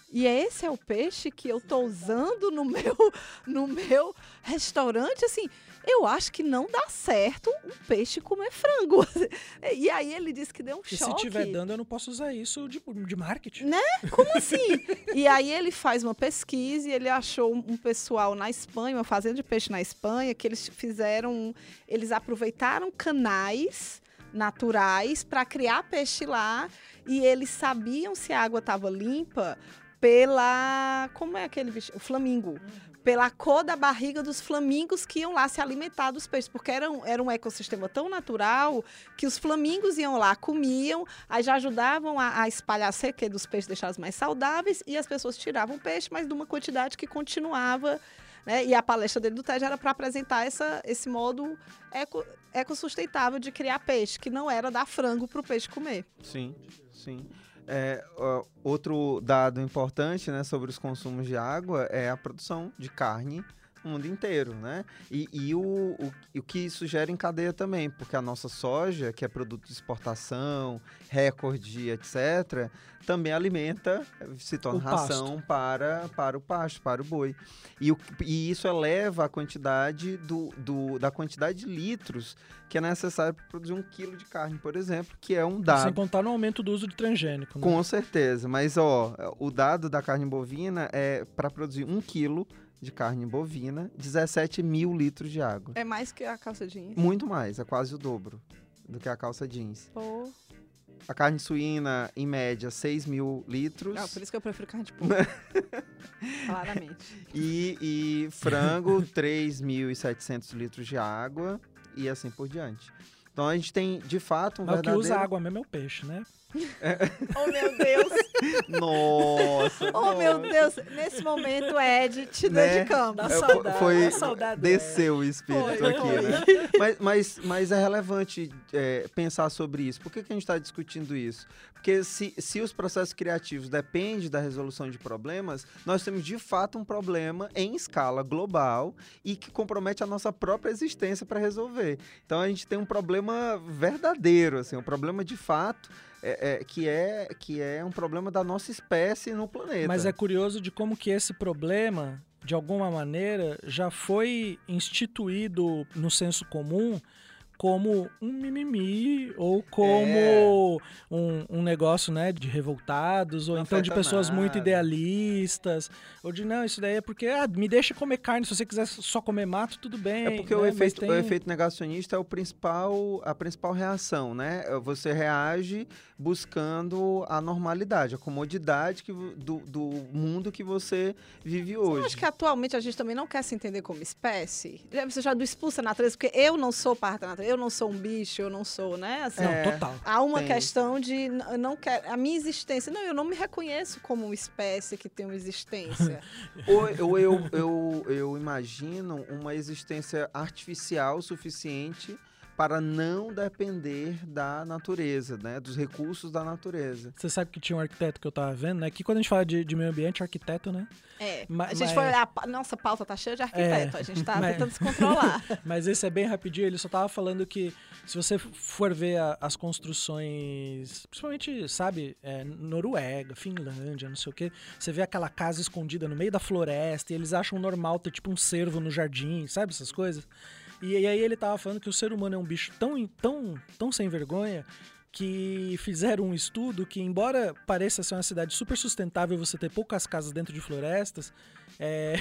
E esse é o peixe que eu tô usando no meu, no meu restaurante, assim, eu acho que não dá certo um peixe comer frango. E aí ele disse que deu um e choque. E se tiver dando, eu não posso usar isso de, de marketing. Né? Como assim? E aí ele faz uma pesquisa e ele achou um pessoal na Espanha, uma fazenda de peixe na Espanha, que eles fizeram, eles aproveitaram canais naturais para criar peixe lá e eles sabiam se a água estava limpa pela, como é aquele bicho? O flamingo. Pela cor da barriga dos flamingos que iam lá se alimentar dos peixes, porque era um, era um ecossistema tão natural que os flamingos iam lá, comiam, aí já ajudavam a, a espalhar a seca dos peixes, deixá-los mais saudáveis, e as pessoas tiravam o peixe, mas de uma quantidade que continuava, né? E a palestra dele do TED era para apresentar essa, esse modo eco, ecossustentável de criar peixe, que não era dar frango para o peixe comer. Sim, sim. É, uh, outro dado importante, né, sobre os consumos de água é a produção de carne no mundo inteiro, né? E, e o, o, o que isso gera em cadeia também, porque a nossa soja, que é produto de exportação, recorde, etcétera, também alimenta, se torna o ração para, para o pasto, para o boi. E, o, e isso eleva a quantidade do, do, da quantidade de litros que é necessário para produzir um quilo de carne, por exemplo, que é um dado. Sem contar no aumento do uso de transgênico. Né? Com certeza, mas ó, o dado da carne bovina é para produzir um quilo de carne bovina, dezessete mil litros de água. É mais que a calça jeans? Muito mais, é quase o dobro do que a calça jeans. Pô. A carne suína, em média, seis mil litros. Não, por isso que eu prefiro carne de porco. Claramente. E, e frango, três mil e setecentos litros de água e assim por diante. Então a gente tem, de fato, um Mas verdadeiro... o que usa água mesmo é o peixe, né? É. Oh, meu Deus! Nossa! Oh, nossa. meu Deus! Nesse momento, Ed, te né? dedicando. Dá saudade, Foi, dá saudade. desceu o espírito Foi, aqui, foi. né? Mas, mas, mas é relevante é, pensar sobre isso. Por que, que a gente está discutindo isso? Porque se, se os processos criativos dependem da resolução de problemas, nós temos de fato um problema em escala global e que compromete a nossa própria existência para resolver. Então a gente tem um problema verdadeiro, assim, um problema de fato. É, é, que, é, que é um problema da nossa espécie no planeta. Mas é curioso de como que esse problema, de alguma maneira, já foi instituído no senso comum como um mimimi ou como é. um, um negócio, né, de revoltados, ou não então de pessoas nada. muito idealistas, ou de não, isso daí é porque, ah, me deixa comer carne, se você quiser só comer mato, tudo bem. É porque né? o, efeito, tem... o efeito negacionista é o principal, a principal reação, né? Você reage buscando a normalidade, a comodidade que, do, do mundo que você vive hoje. Eu acho que atualmente a gente também não quer se entender como espécie. Você já do expulsa a natureza, porque eu não sou parte da natureza, eu não sou um bicho, eu não sou, né? Assim, Não, É. total. há uma Tem. questão de eu não quero a minha existência. Não, eu não me reconheço como uma espécie que tem uma existência. Ou, ou eu, eu, eu imagino uma existência artificial suficiente para não depender da natureza, né? Dos recursos da natureza. Você sabe que tinha um arquiteto que eu tava vendo, né? Que quando a gente fala de, de meio ambiente, arquiteto, né? É. Ma- a gente mas- foi olhar, a pa- nossa pauta tá cheia de arquiteto, É, a gente tá mas- tentando se controlar. Mas esse é bem rapidinho, ele só tava falando que se você for ver a- as construções, principalmente, sabe, é, Noruega, Finlândia, não sei o quê, você vê aquela casa escondida no meio da floresta e eles acham normal ter tipo um cervo no jardim, sabe essas coisas? E aí ele tava falando que o ser humano é um bicho tão, tão, tão sem vergonha que fizeram um estudo que, embora pareça ser uma cidade super sustentável você ter poucas casas dentro de florestas, é,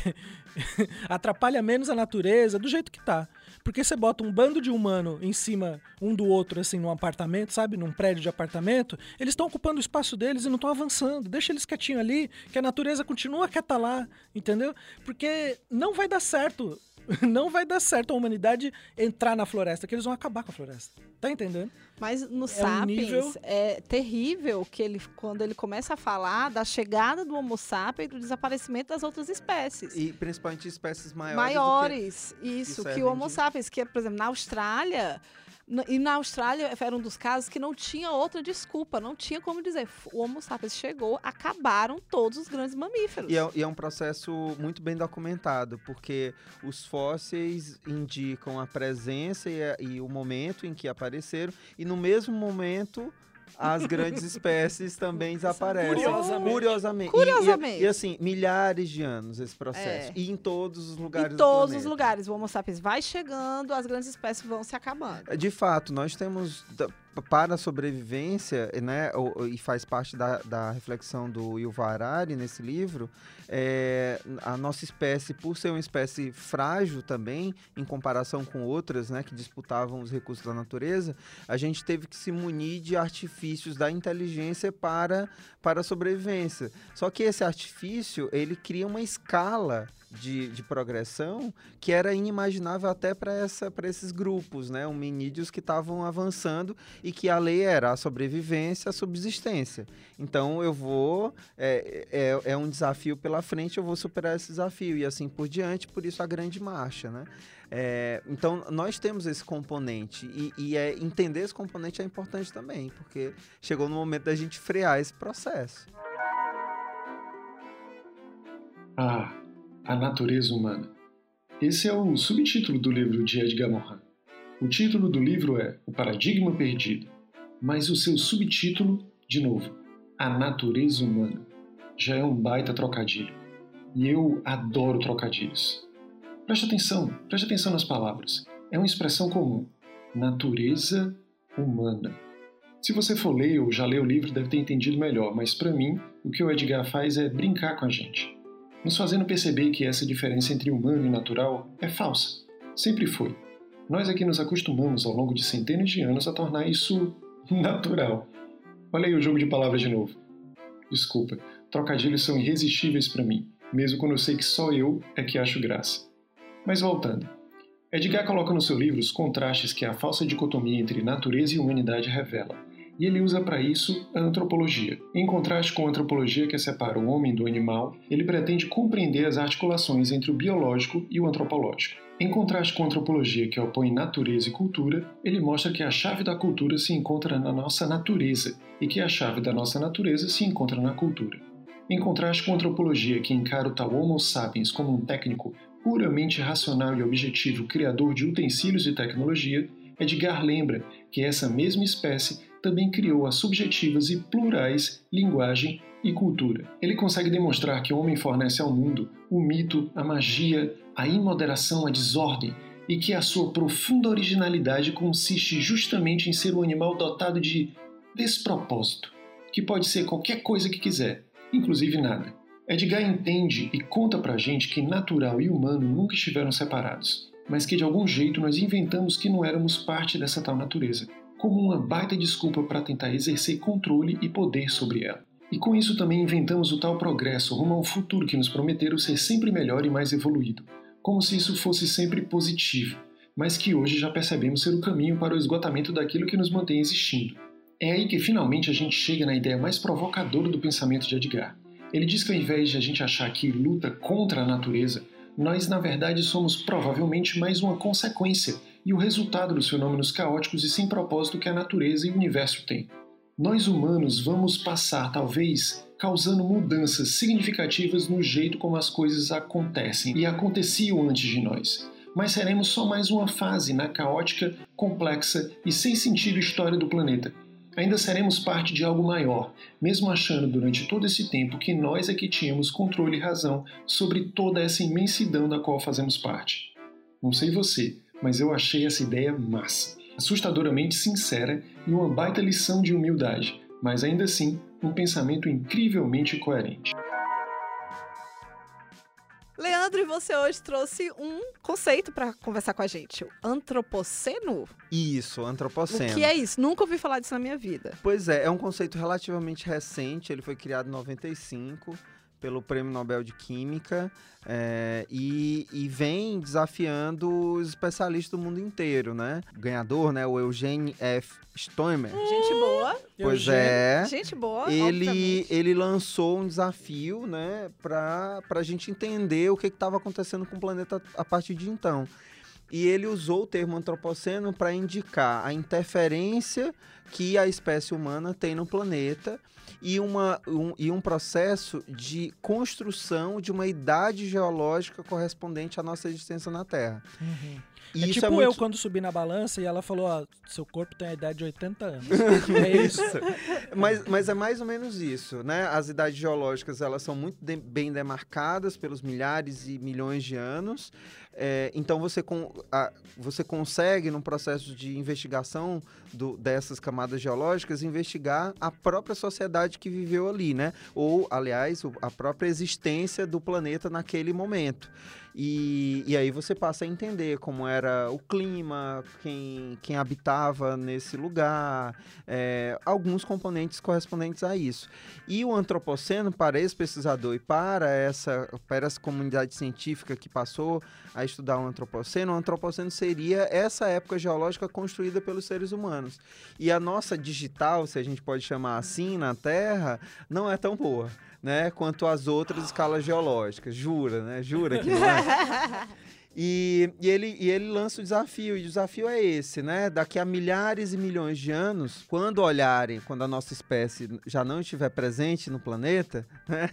atrapalha menos a natureza do jeito que tá. Porque você bota um bando de humano em cima um do outro, assim, num apartamento, sabe? Num prédio de apartamento, eles estão ocupando o espaço deles e não estão avançando. Deixa eles quietinhos ali, que a natureza continua quieta lá, entendeu? Porque não vai dar certo. Não vai dar certo a humanidade entrar na floresta, que eles vão acabar com a floresta. Tá entendendo? Mas no um Sapiens nível- é terrível que ele, quando ele começa a falar da chegada do Homo sapiens e do desaparecimento das outras espécies. E principalmente espécies maiores. Maiores, isso, que que, servem o Homo de- sapiens, que é, por exemplo, na Austrália, n- e na Austrália era um dos casos que não tinha outra desculpa, não tinha como dizer, o Homo sapiens chegou, acabaram todos os grandes mamíferos. E é, e é um processo muito bem documentado, porque os fósseis indicam a presença e, a- e o momento em que apareceram, e no mesmo momento as grandes espécies também desaparecem. Curiosamente. Curiosamente. Curiosamente. E, e, e assim, milhares de anos esse processo. É. E em todos os lugares Em do todos planeta. os lugares. O Homo sapiens vai chegando, as grandes espécies vão se acabando. De fato, nós temos, para a sobrevivência, né, e faz parte da, da reflexão do Yuval Harari nesse livro, é, a nossa espécie, por ser uma espécie frágil também, em comparação com outras, né, que disputavam os recursos da natureza, a gente teve que se munir de artifícios da inteligência para, para a sobrevivência. Só que esse artifício, ele cria uma escala De, de progressão que era inimaginável até para essa, para esses grupos, né, hominídeos que estavam avançando e que a lei era a sobrevivência, a subsistência. Então eu vou, é, é, é um desafio pela frente, eu vou superar esse desafio e assim por diante, por isso a grande marcha, né? É, então nós temos esse componente e, e é, entender esse componente é importante também, porque chegou no momento da gente frear esse processo. Ah, a natureza humana. Esse é o subtítulo do livro de Edgar Morin. O título do livro é O Paradigma Perdido, mas o seu subtítulo, de novo, A Natureza Humana, já é um baita trocadilho. E eu adoro trocadilhos. Preste atenção, preste atenção nas palavras. É uma expressão comum. Natureza humana. Se você for ler ou já leu o livro, deve ter entendido melhor, mas para mim, o que o Edgar faz é brincar com a gente, nos fazendo perceber que essa diferença entre humano e natural é falsa. Sempre foi. Nós aqui nos acostumamos ao longo de centenas de anos a tornar isso natural. Olha aí o jogo de palavras de novo. Desculpa, trocadilhos são irresistíveis para mim, mesmo quando eu sei que só eu é que acho graça. Mas voltando. Edgar coloca no seu livro os contrastes que a falsa dicotomia entre natureza e humanidade revela. E ele usa para isso a antropologia. Em contraste com a antropologia que separa o homem do animal, ele pretende compreender as articulações entre o biológico e o antropológico. Em contraste com a antropologia que opõe natureza e cultura, ele mostra que a chave da cultura se encontra na nossa natureza e que a chave da nossa natureza se encontra na cultura. Em contraste com a antropologia que encara o tal Homo sapiens como um técnico puramente racional e objetivo criador de utensílios e tecnologia, Edgar lembra que essa mesma espécie também criou as subjetivas e plurais linguagem e cultura. Ele consegue demonstrar que o homem fornece ao mundo o mito, a magia, a imoderação, a desordem, e que a sua profunda originalidade consiste justamente em ser um animal dotado de despropósito, que pode ser qualquer coisa que quiser, inclusive nada. Edgar entende e conta pra gente que natural e humano nunca estiveram separados, mas que de algum jeito nós inventamos que não éramos parte dessa tal natureza, como uma baita desculpa para tentar exercer controle e poder sobre ela. E com isso também inventamos o tal progresso rumo a um futuro que nos prometeram ser sempre melhor e mais evoluído, como se isso fosse sempre positivo, mas que hoje já percebemos ser o caminho para o esgotamento daquilo que nos mantém existindo. É aí que finalmente a gente chega na ideia mais provocadora do pensamento de Edgar. Ele diz que ao invés de a gente achar que luta contra a natureza, nós na verdade somos provavelmente mais uma consequência e o resultado dos fenômenos caóticos e sem propósito que a natureza e o universo têm. Nós humanos vamos passar, talvez, causando mudanças significativas no jeito como as coisas acontecem e aconteciam antes de nós, mas seremos só mais uma fase na caótica, complexa e sem sentido história do planeta. Ainda seremos parte de algo maior, mesmo achando durante todo esse tempo que nós é que tínhamos controle e razão sobre toda essa imensidão da qual fazemos parte. Não sei você, mas eu achei essa ideia massa, assustadoramente sincera e uma baita lição de humildade, mas ainda assim um pensamento incrivelmente coerente. Leandro, e você hoje trouxe um conceito para conversar com a gente, o antropoceno? Isso, antropoceno. O que é isso? Nunca ouvi falar disso na minha vida. Pois é, é um conceito relativamente recente, ele foi criado em noventa e cinco pelo Prêmio Nobel de Química é, e, e vem desafiando os especialistas do mundo inteiro, né? O ganhador, né, o Eugene F. Stoimer. Gente boa. Pois é. Gente boa, Ele, ele lançou um desafio, né, para a gente entender o que estava acontecendo com o planeta a partir de então. E ele usou o termo antropoceno para indicar a interferência que a espécie humana tem no planeta e, uma, um, e um processo de construção de uma idade geológica correspondente à nossa existência na Terra. Uhum. É isso tipo é muito... eu quando subi na balança e ela falou, ó, seu corpo tem a idade de oitenta anos. É isso. mas, mas é mais ou menos isso, né? As idades geológicas, elas são muito de, bem demarcadas pelos milhares e milhões de anos. É, então, você, com, a, você consegue, num processo de investigação do, dessas camadas geológicas, investigar a própria sociedade que viveu ali, né? Ou, aliás, a própria existência do planeta naquele momento. E, e aí você passa a entender como era o clima, quem, quem habitava nesse lugar, é, alguns componentes correspondentes a isso. E o antropoceno, para esse pesquisador e para essa, para essa comunidade científica que passou a estudar o antropoceno, o antropoceno seria essa época geológica construída pelos seres humanos. E a nossa digital, se a gente pode chamar assim, na Terra, não é tão boa, né, quanto as outras escalas geológicas. Jura, né? Jura que não é? E, e, ele, e ele lança o desafio, e o desafio é esse, né? Daqui a milhares e milhões de anos, quando olharem, quando a nossa espécie já não estiver presente no planeta, né?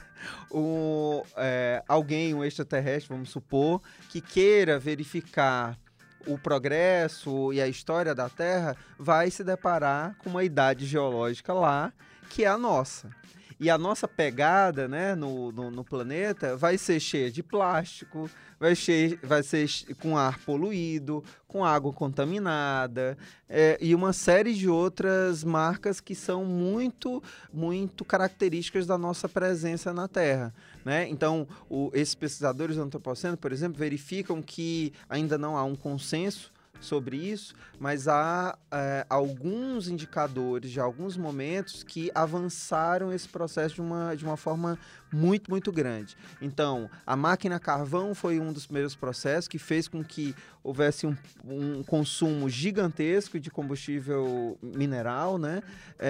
O, é, alguém, um extraterrestre, vamos supor, que queira verificar o progresso e a história da Terra, vai se deparar com uma idade geológica lá, que é a nossa. E a nossa pegada, né, no, no, no planeta vai ser cheia de plástico, vai, cheia, vai ser com ar poluído, com água contaminada, é, e uma série de outras marcas que são muito, muito características da nossa presença na Terra, né? Então, o, esses pesquisadores do antropoceno, por exemplo, verificam que ainda não há um consenso sobre isso, mas há é, alguns indicadores de alguns momentos que avançaram esse processo de uma, de uma forma muito, muito grande. Então, a máquina carvão foi um dos primeiros processos que fez com que houvesse um, um consumo gigantesco de combustível mineral, né?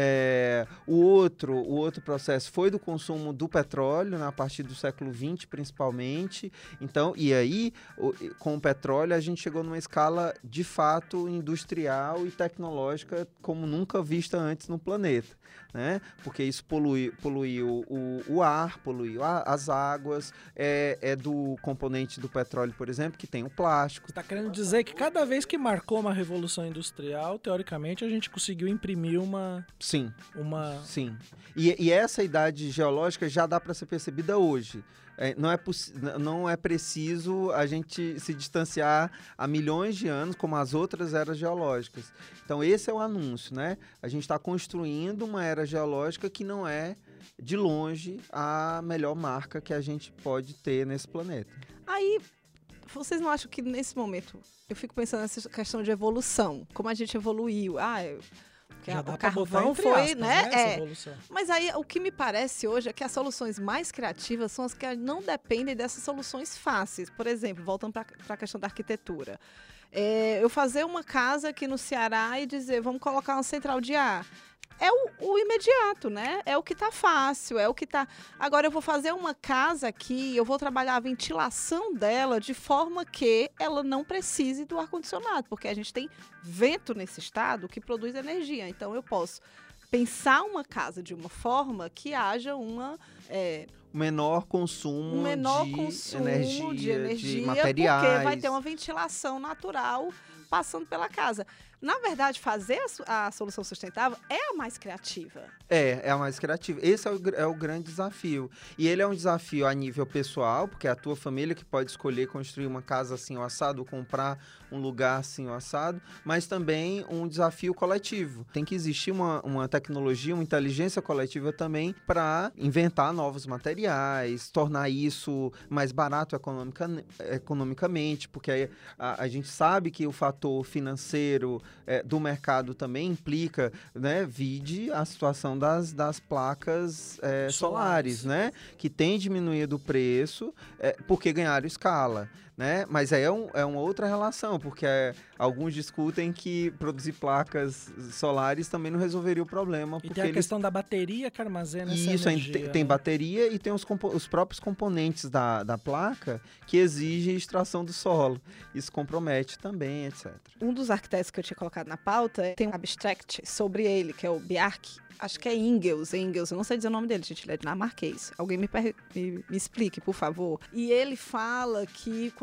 É, o, outro, o outro processo foi do consumo do petróleo, né, a partir do século vinte, principalmente. Então, e aí, o, com o petróleo, a gente chegou numa escala de fato industrial e tecnológica como nunca vista antes no planeta, né? Porque isso polui, poluiu o, o ar, poluiu a, as águas, é, é do componente do petróleo, por exemplo, que tem o plástico. Você está querendo dizer que cada vez que marcou uma revolução industrial, teoricamente, a gente conseguiu imprimir uma... Sim. Uma... Sim. E, e essa idade geológica já dá para ser percebida hoje. É, não, é não é preciso a gente se distanciar há milhões de anos, como as outras eras geológicas. Então, esse é o anúncio, né? A gente está construindo uma era geológica que não é, de longe, a melhor marca que a gente pode ter nesse planeta. Aí, vocês não acham que nesse momento, eu fico pensando nessa questão de evolução, como a gente evoluiu? Ah, eu... Já o dá carvão foi, foi, aspas, né? né? É. Mas aí o que me parece hoje é que as soluções mais criativas são as que não dependem dessas soluções fáceis. Por exemplo, voltando para a questão da arquitetura. É, eu fazer uma casa aqui no Ceará e dizer, vamos colocar uma central de ar. É o, o imediato, né? É o que tá fácil, é o que tá... Agora, eu vou fazer uma casa aqui, eu vou trabalhar a ventilação dela de forma que ela não precise do ar-condicionado, porque a gente tem vento nesse estado que produz energia. Então, eu posso pensar uma casa de uma forma que haja uma... É, menor consumo, um menor de, consumo energia, de energia, de materiais. Porque vai ter uma ventilação natural passando pela casa. Na verdade, fazer a, a solução sustentável é a mais criativa. É, é a mais criativa. Esse é o, é o grande desafio. E ele é um desafio a nível pessoal, porque é a tua família que pode escolher construir uma casa assim ou assado, ou comprar um lugar assim ou assado, mas também um desafio coletivo. Tem que existir uma, uma tecnologia, uma inteligência coletiva também para inventar novos materiais, tornar isso mais barato economica, economicamente, porque a, a gente sabe que o fator financeiro É, do mercado também implica, né, vide a situação das, das placas é, solares, solares, né, que tem diminuído o preço é, porque ganharam escala, né, mas aí é, um, é uma outra relação, porque é, alguns discutem que produzir placas solares também não resolveria o problema. E porque tem a eles... questão da bateria que armazena essa Isso, energia. Tem, tem bateria e tem os, os próprios componentes da, da placa que exigem extração do solo. Isso compromete também, etcétera. Um dos arquitetos que eu tinha colocado na pauta tem um abstract sobre ele, que é o Bjarke. Acho que é Engels, Engels, eu não sei dizer o nome dele, gente, ele é dinamarquês. Alguém me, me, me explique, por favor. E ele fala que quando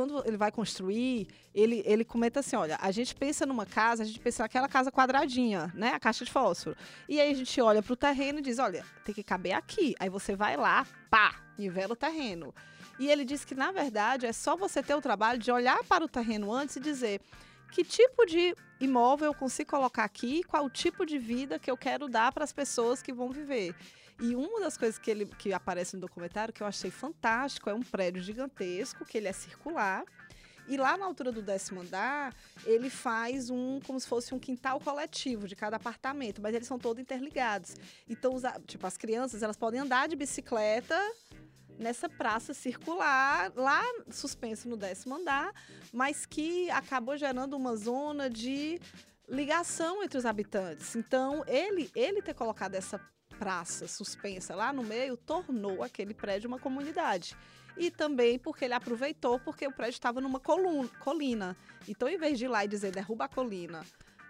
quando ele vai construir, ele, ele comenta assim, olha, a gente pensa numa casa, a gente pensa naquela casa quadradinha, né? A caixa de fósforo. E aí a gente olha para o terreno e diz, olha, tem que caber aqui. Aí você vai lá, pá, nivela o terreno. E ele diz que, na verdade, é só você ter o trabalho de olhar para o terreno antes e dizer que tipo de imóvel eu consigo colocar aqui, qual o tipo de vida que eu quero dar para as pessoas que vão viver. E uma das coisas que, ele, que aparece no documentário que eu achei fantástico é um prédio gigantesco, que ele é circular. E lá na altura do décimo andar, ele faz um, como se fosse um quintal coletivo de cada apartamento, mas eles são todos interligados. Então, os, tipo, as crianças, elas podem andar de bicicleta nessa praça circular, lá suspenso no décimo andar, mas que acabou gerando uma zona de ligação entre os habitantes. Então, ele, ele ter colocado essa praça suspensa lá no meio tornou aquele prédio uma comunidade. E também porque ele aproveitou, porque o prédio estava numa coluna, colina. Então, em vez de ir lá e dizer derruba a colina,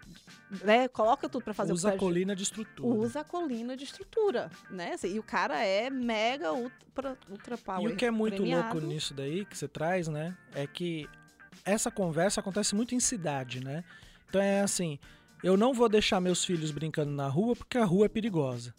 né, coloca tudo para fazer usa o prédio, a colina de estrutura. Usa a colina de estrutura, né? E o cara é mega ultra, ultra power. E o que é muito premiado. louco nisso daí que você traz, né, é que essa conversa acontece muito em cidade, né? Então é assim, eu não vou deixar meus filhos brincando na rua porque a rua é perigosa.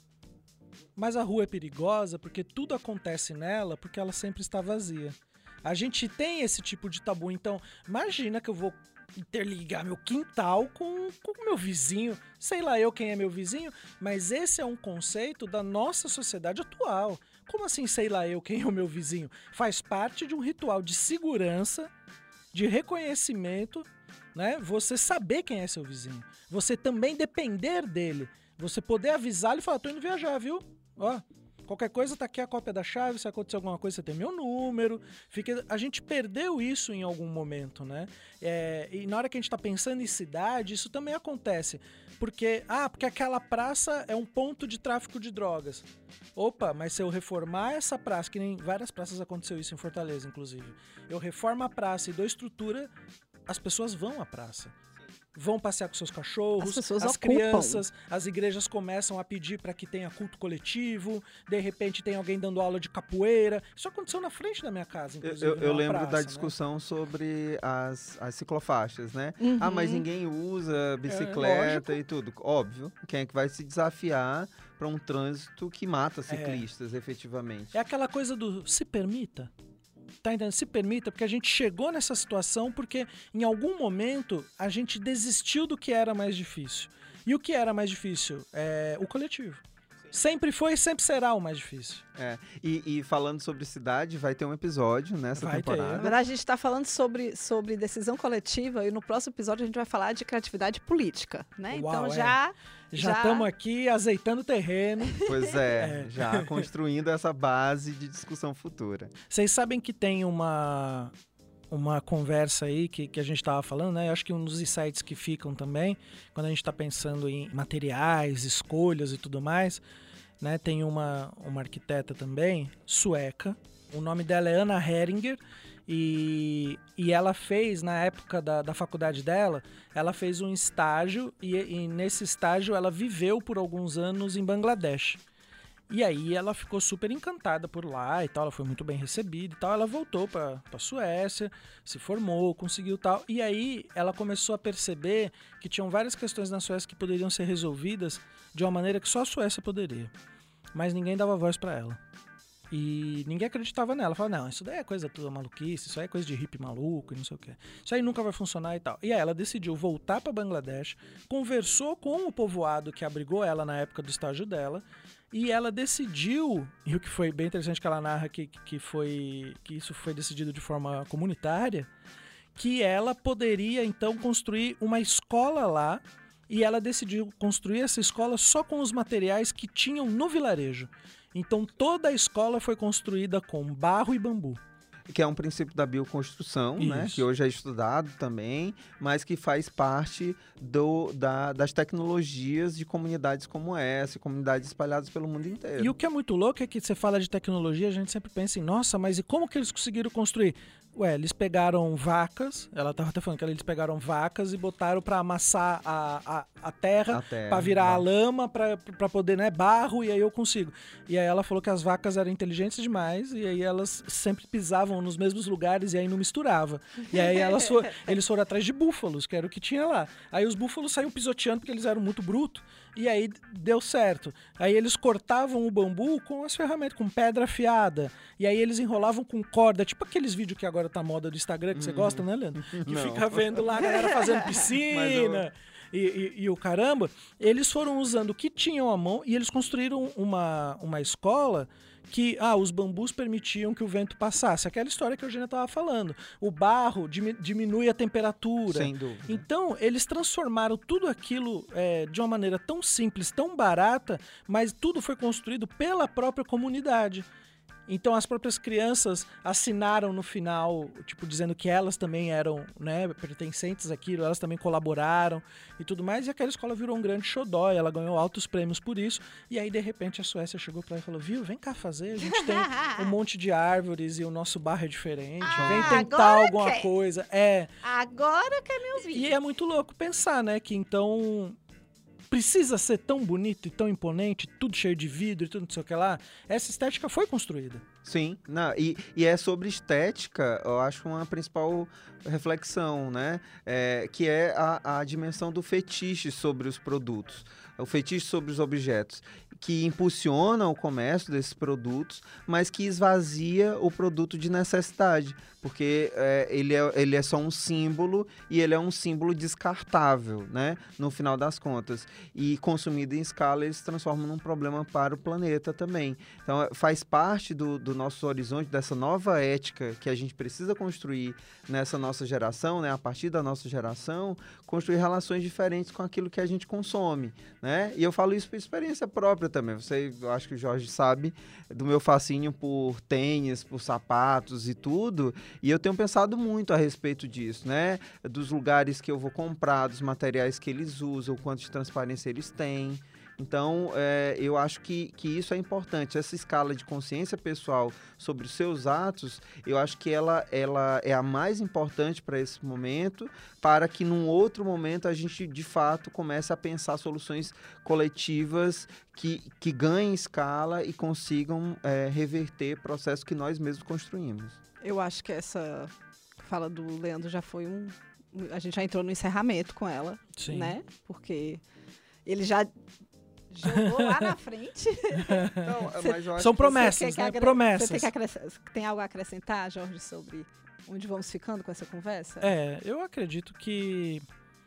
Mas a rua é perigosa porque tudo acontece nela porque ela sempre está vazia. A gente tem esse tipo de tabu, então imagina que eu vou interligar meu quintal com o meu vizinho, sei lá eu quem é meu vizinho, mas esse é um conceito da nossa sociedade atual. Como assim sei lá eu quem é o meu vizinho? Faz parte de um ritual de segurança, de reconhecimento, né? Você saber quem é seu vizinho, você também depender dele, você poder avisá-lo e falar, tô indo viajar, viu? Ó, qualquer coisa tá aqui a cópia da chave, se acontecer alguma coisa você tem meu número. Fica... A gente perdeu isso em algum momento, né? É... E na hora que a gente tá pensando em cidade, isso também acontece. Porque, ah, porque aquela praça é um ponto de tráfico de drogas. Opa, mas se eu reformar essa praça, que nem várias praças aconteceu isso em Fortaleza, inclusive. Eu reformo a praça e dou estrutura, as pessoas vão à praça. Vão passear com seus cachorros, as, as crianças, as igrejas começam a pedir para que tenha culto coletivo, de repente tem alguém dando aula de capoeira. Isso aconteceu na frente da minha casa, inclusive. Eu, eu, eu lembro praça, da discussão, né, sobre as, as ciclofaixas, né? Uhum. Ah, mas ninguém usa bicicleta é, e tudo. Óbvio, quem é que vai se desafiar para um trânsito que mata ciclistas, é. efetivamente? É aquela coisa do se permita. Tá entendendo? Se permita, porque a gente chegou nessa situação porque em algum momento a gente desistiu do que era mais difícil. E o que era mais difícil? É o coletivo. Sempre foi e sempre será o mais difícil. É. E, e falando sobre cidade, vai ter um episódio nessa vai temporada. Ter. Na verdade, a gente está falando sobre, sobre decisão coletiva e no próximo episódio a gente vai falar de criatividade política, né? Uau, então é. já... Já estamos aqui azeitando o terreno. Pois é, é, já construindo essa base de discussão futura. Vocês sabem que tem uma, uma conversa aí que, que a gente estava falando, né? Eu acho que um dos insights que ficam também, quando a gente está pensando em materiais, escolhas e tudo mais, né? Tem uma, uma arquiteta também, sueca, o nome dela é Anna Heringer, E, e ela fez, na época da, da faculdade dela, ela fez um estágio e, e nesse estágio ela viveu por alguns anos em Bangladesh. E aí ela ficou super encantada por lá e tal, ela foi muito bem recebida e tal, ela voltou para a Suécia, se formou, conseguiu tal. E aí ela começou a perceber que tinham várias questões na Suécia que poderiam ser resolvidas de uma maneira que só a Suécia poderia. Mas ninguém dava voz para ela. E ninguém acreditava nela. Falava, não, isso daí é coisa toda maluquice, isso aí é coisa de hippie maluco e não sei o que. Isso aí nunca vai funcionar e tal. E aí ela decidiu voltar para Bangladesh, conversou com o povoado que abrigou ela na época do estágio dela, e ela decidiu, e o que foi bem interessante que ela narra que, que, foi, que isso foi decidido de forma comunitária, que ela poderia então construir uma escola lá, e ela decidiu construir essa escola só com os materiais que tinham no vilarejo. Então toda a escola foi construída com barro e bambu. Que é um princípio da bioconstrução, né? Que hoje é estudado também, mas que faz parte do, da, das tecnologias de comunidades como essa, comunidades espalhadas pelo mundo inteiro. E o que é muito louco é que você fala de tecnologia, a gente sempre pensa em, nossa, mas e como que eles conseguiram construir? Ué, eles pegaram vacas, ela tava até falando que eles pegaram vacas e botaram pra amassar a, a, a terra, A terra, pra virar a barro. lama, pra, pra poder, né, barro, e aí eu consigo. E aí ela falou que as vacas eram inteligentes demais, e aí elas sempre pisavam nos mesmos lugares e aí não misturava. E aí elas for, eles foram atrás de búfalos, que era o que tinha lá. Aí os búfalos saíam pisoteando porque eles eram muito brutos, e aí deu certo. Aí eles cortavam o bambu com as ferramentas, com pedra afiada, e aí eles enrolavam com corda, tipo aqueles vídeos que agora tá moda do Instagram, que você gosta, né, Leandro? Que Não. fica vendo lá a galera fazendo piscina e, e, e o caramba. Eles foram usando o que tinham à mão e eles construíram uma, uma escola que, ah, os bambus permitiam que o vento passasse. Aquela história que a Eugênia estava falando. O barro dimi- diminui a temperatura. Sem dúvida. Então, eles transformaram tudo aquilo é, de uma maneira tão simples, tão barata, mas tudo foi construído pela própria comunidade. Então as próprias crianças assinaram no final, tipo, dizendo que elas também eram, né, pertencentes àquilo, elas também colaboraram e tudo mais, e aquela escola virou um grande xodó, e ela ganhou altos prêmios por isso, e aí de repente a Suécia chegou pra ela e falou, viu, vem cá fazer, a gente tem um monte de árvores e o nosso bairro é diferente, Ah, vem tentar agora alguma quer. coisa. É, Agora quer me ouvir. e é muito louco pensar, né, que então precisa ser tão bonito e tão imponente, tudo cheio de vidro e tudo não sei o que lá. Essa estética foi construída. Sim, não, e, e é sobre estética, eu acho uma principal reflexão, né? É, que é a, a dimensão do fetiche sobre os produtos, o fetiche sobre os objetos, que impulsiona o comércio desses produtos, mas que esvazia o produto de necessidade, porque é, ele, é, ele é só um símbolo e ele é um símbolo descartável, né? No final das contas. E consumido em escala, ele se transforma num problema para o planeta também. Então, faz parte do, do nosso horizonte, dessa nova ética que a gente precisa construir nessa nossa geração, né? A partir da nossa geração, construir relações diferentes com aquilo que a gente consome, né? E eu falo isso por experiência própria também. Você, eu acho que o Jorge sabe do meu fascínio por tênis, por sapatos e tudo, e eu tenho pensado muito a respeito disso, né? Dos lugares que eu vou comprar, dos materiais que eles usam, o quanto de transparência eles têm. Então, é, eu acho que, que isso é importante. Essa escala de consciência pessoal sobre os seus atos, eu acho que ela, ela é a mais importante para esse momento, para que num outro momento a gente, de fato, comece a pensar soluções coletivas que, que ganhem escala e consigam é, reverter processos que nós mesmos construímos. Eu acho que essa fala do Leandro já foi um... A gente já entrou no encerramento com ela, Sim. né? Porque ele já jogou lá na frente. Não, mas eu acho São que- promessas, Você quer né? que agre- Promessas. Você tem, que acrescentar, tem algo a acrescentar, Jorge, sobre onde vamos ficando com essa conversa? É, eu acredito que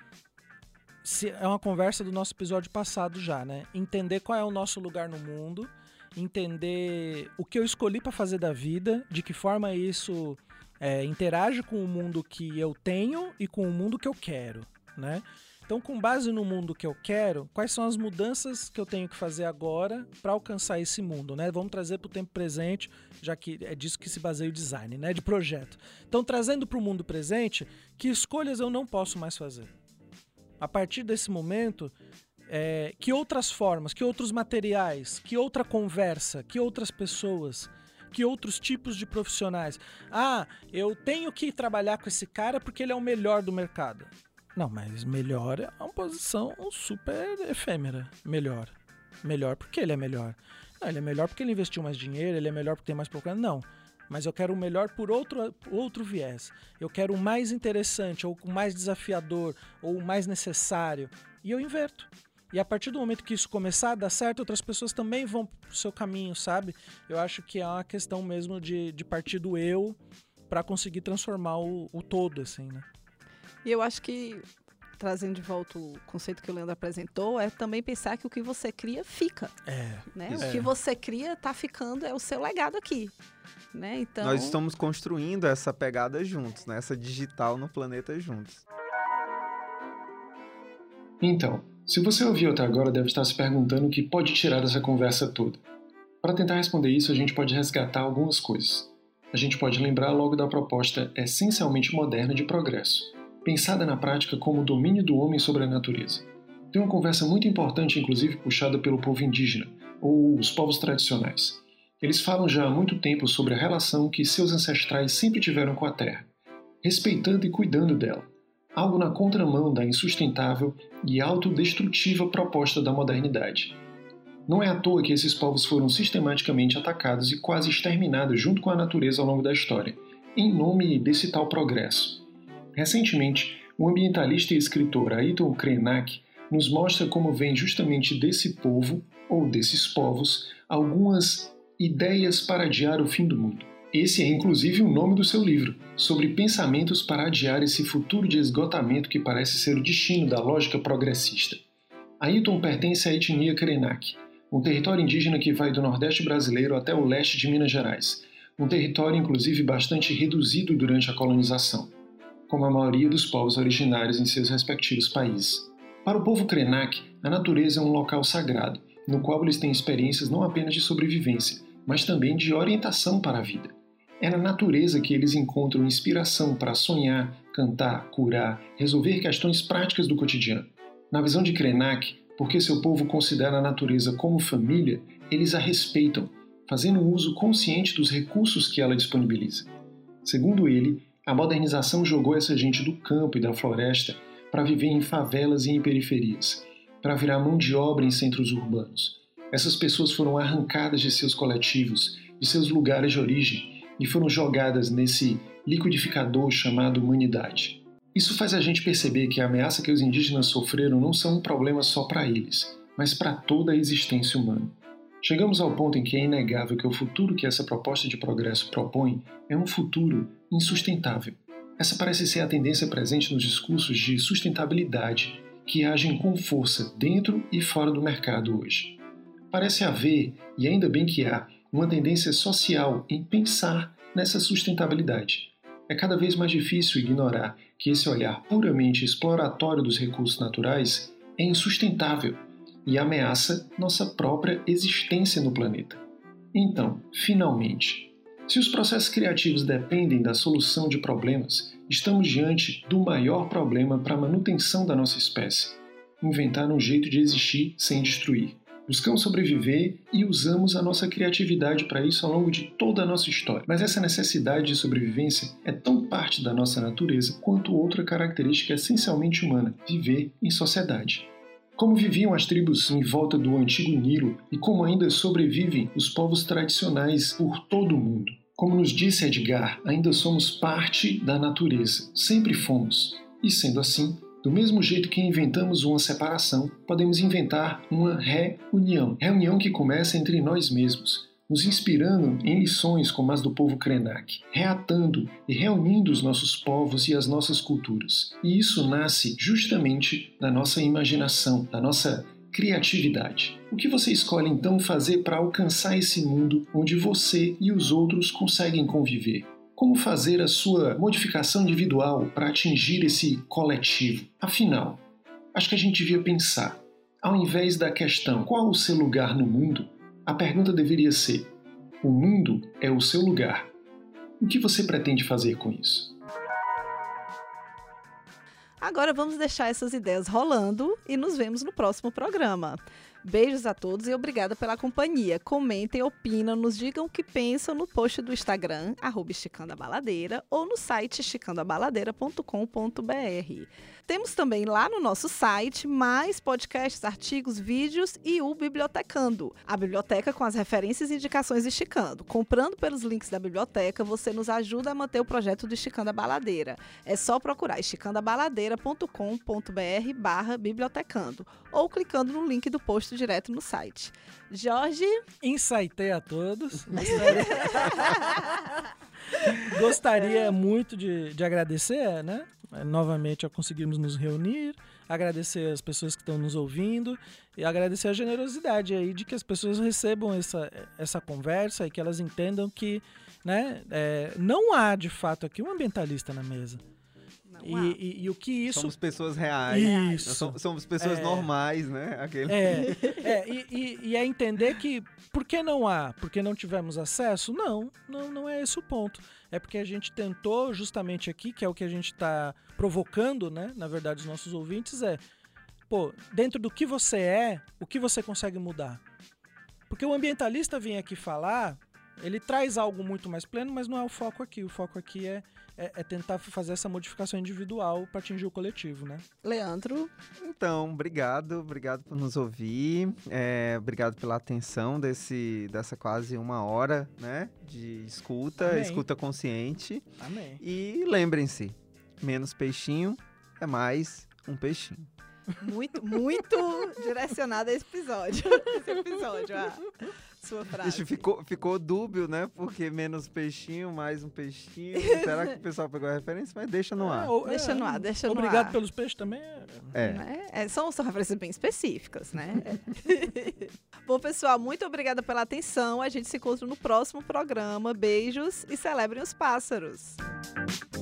se é uma conversa do nosso episódio passado já, né? Entender qual é o nosso lugar no mundo, entender o que eu escolhi para fazer da vida, de que forma isso é, interage com o mundo que eu tenho e com o mundo que eu quero, né? Então, com base no mundo que eu quero, quais são as mudanças que eu tenho que fazer agora para alcançar esse mundo, né? Vamos trazer para o tempo presente, já que é disso que se baseia o design, né? De projeto. Então, trazendo para o mundo presente, que escolhas eu não posso mais fazer? A partir desse momento, é, que outras formas, que outros materiais, que outra conversa, que outras pessoas, que outros tipos de profissionais? Ah, eu tenho que trabalhar com esse cara porque ele é o melhor do mercado. Não, mas melhor é uma posição super efêmera. Melhor. Melhor porque ele é melhor. Não, ele é melhor porque ele investiu mais dinheiro, ele é melhor porque tem mais procura. Não, mas eu quero o melhor por outro, outro viés. Eu quero o mais interessante, ou o mais desafiador, ou o mais necessário. E eu inverto. E a partir do momento que isso começar a dar certo, outras pessoas também vão pro seu caminho, sabe? Eu acho que é uma questão mesmo de, de partir do eu para conseguir transformar o, o todo, assim, né? E eu acho que, trazendo de volta o conceito que o Leandro apresentou, é também pensar que o que você cria fica. É. Né? Isso. O que você cria está ficando, é o seu legado aqui. Né? Então, Nós estamos construindo essa pegada juntos, né? Essa digital no planeta juntos. Então, se você ouviu até agora, deve estar se perguntando o que pode tirar dessa conversa toda. Para tentar responder isso, a gente pode resgatar algumas coisas. A gente pode lembrar logo da proposta essencialmente moderna de progresso, pensada na prática como o domínio do homem sobre a natureza. Tem uma conversa muito importante, inclusive puxada pelo povo indígena, ou os povos tradicionais. Eles falam já há muito tempo sobre a relação que seus ancestrais sempre tiveram com a Terra, respeitando e cuidando dela, algo na contramão da insustentável e autodestrutiva proposta da modernidade. Não é à toa que esses povos foram sistematicamente atacados e quase exterminados junto com a natureza ao longo da história, em nome desse tal progresso. Recentemente, o ambientalista e escritor Ayrton Krenak nos mostra como vem justamente desse povo, ou desses povos, algumas ideias para adiar o fim do mundo. Esse é inclusive o nome do seu livro, sobre pensamentos para adiar esse futuro de esgotamento que parece ser o destino da lógica progressista. Ayrton pertence à etnia Krenak, um território indígena que vai do Nordeste brasileiro até o leste de Minas Gerais, um território inclusive bastante reduzido durante a colonização, como a maioria dos povos originários em seus respectivos países. Para o povo Krenak, a natureza é um local sagrado, no qual eles têm experiências não apenas de sobrevivência, mas também de orientação para a vida. É na natureza que eles encontram inspiração para sonhar, cantar, curar, resolver questões práticas do cotidiano. Na visão de Krenak, porque seu povo considera a natureza como família, eles a respeitam, fazendo um uso consciente dos recursos que ela disponibiliza. Segundo ele, a modernização jogou essa gente do campo e da floresta para viver em favelas e em periferias, para virar mão de obra em centros urbanos. Essas pessoas foram arrancadas de seus coletivos, de seus lugares de origem, e foram jogadas nesse liquidificador chamado humanidade. Isso faz a gente perceber que a ameaça que os indígenas sofreram não são um problema só para eles, mas para toda a existência humana. Chegamos ao ponto em que é inegável que o futuro que essa proposta de progresso propõe é um futuro insustentável. Essa parece ser a tendência presente nos discursos de sustentabilidade que agem com força dentro e fora do mercado hoje. Parece haver, e ainda bem que há, uma tendência social em pensar nessa sustentabilidade. É cada vez mais difícil ignorar que esse olhar puramente exploratório dos recursos naturais é insustentável e ameaça nossa própria existência no planeta. Então, finalmente, se os processos criativos dependem da solução de problemas, estamos diante do maior problema para a manutenção da nossa espécie: inventar um jeito de existir sem destruir. Buscamos sobreviver e usamos a nossa criatividade para isso ao longo de toda a nossa história. Mas essa necessidade de sobrevivência é tão parte da nossa natureza quanto outra característica essencialmente humana: viver em sociedade. Como viviam as tribos em volta do antigo Nilo e como ainda sobrevivem os povos tradicionais por todo o mundo. Como nos disse Edgar, ainda somos parte da natureza, sempre fomos. E sendo assim, do mesmo jeito que inventamos uma separação, podemos inventar uma reunião. Reunião que começa entre nós mesmos, nos inspirando em lições como as do povo Krenak, reatando e reunindo os nossos povos e as nossas culturas. E isso nasce justamente da nossa imaginação, da nossa criatividade. O que você escolhe então fazer para alcançar esse mundo onde você e os outros conseguem conviver? Como fazer a sua modificação individual para atingir esse coletivo? Afinal, acho que a gente devia pensar, ao invés da questão qual o seu lugar no mundo, a pergunta deveria ser: o mundo é o seu lugar. O que você pretende fazer com isso? Agora vamos deixar essas ideias rolando e nos vemos no próximo programa. Beijos a todos e obrigada pela companhia. Comentem, opinam, nos digam o que pensam no post do Instagram, arroba Esticando a Baladeira, ou no site esticando a baladeira ponto com ponto b r. Temos também lá no nosso site mais podcasts, artigos, vídeos e o Bibliotecando, a biblioteca com as referências e indicações Esticando. Comprando pelos links da biblioteca, você nos ajuda a manter o projeto do Esticando a Baladeira. É só procurar esticando a baladeira ponto com ponto b r barra bibliotecando ou clicando no link do post direto no site. Jorge? Insightei a todos. Gostaria, Gostaria muito de, de agradecer, né? Novamente a conseguirmos nos reunir, agradecer as pessoas que estão nos ouvindo e agradecer a generosidade aí de que as pessoas recebam essa, essa conversa e que elas entendam que, né, é, não há de fato aqui um ambientalista na mesa. E, e, e o que isso... Somos pessoas reais. Isso. Somos, somos pessoas é... normais, né? Aquele... É, é e, e, e é entender que por que não há? Porque não tivemos acesso? Não, não, não é esse o ponto. É porque a gente tentou justamente aqui, que é o que a gente está provocando, né? Na verdade, os nossos ouvintes é, pô, dentro do que você é, o que você consegue mudar? Porque o ambientalista vem aqui falar, ele traz algo muito mais pleno, mas não é o foco aqui. O foco aqui é, é, é tentar fazer essa modificação individual para atingir o coletivo, né? Leandro? Então, obrigado, obrigado por nos ouvir, é, obrigado pela atenção desse, dessa quase uma hora, né, de escuta, Amém. escuta consciente. Amém. E lembrem-se, menos peixinho é mais um peixinho. Muito, muito direcionado a esse episódio. Esse episódio, a sua frase. Isso ficou, ficou dúbio, né? Porque menos peixinho, mais um peixinho. Será que o pessoal pegou a referência? Mas deixa no ar. É, ou- Deixa é, no ar, deixa no Obrigado ar. pelos peixes também. é- É. Né? É, são, são referências bem específicas, né? Bom, pessoal, muito obrigada pela atenção. A gente se encontra no próximo programa. Beijos e celebrem os pássaros.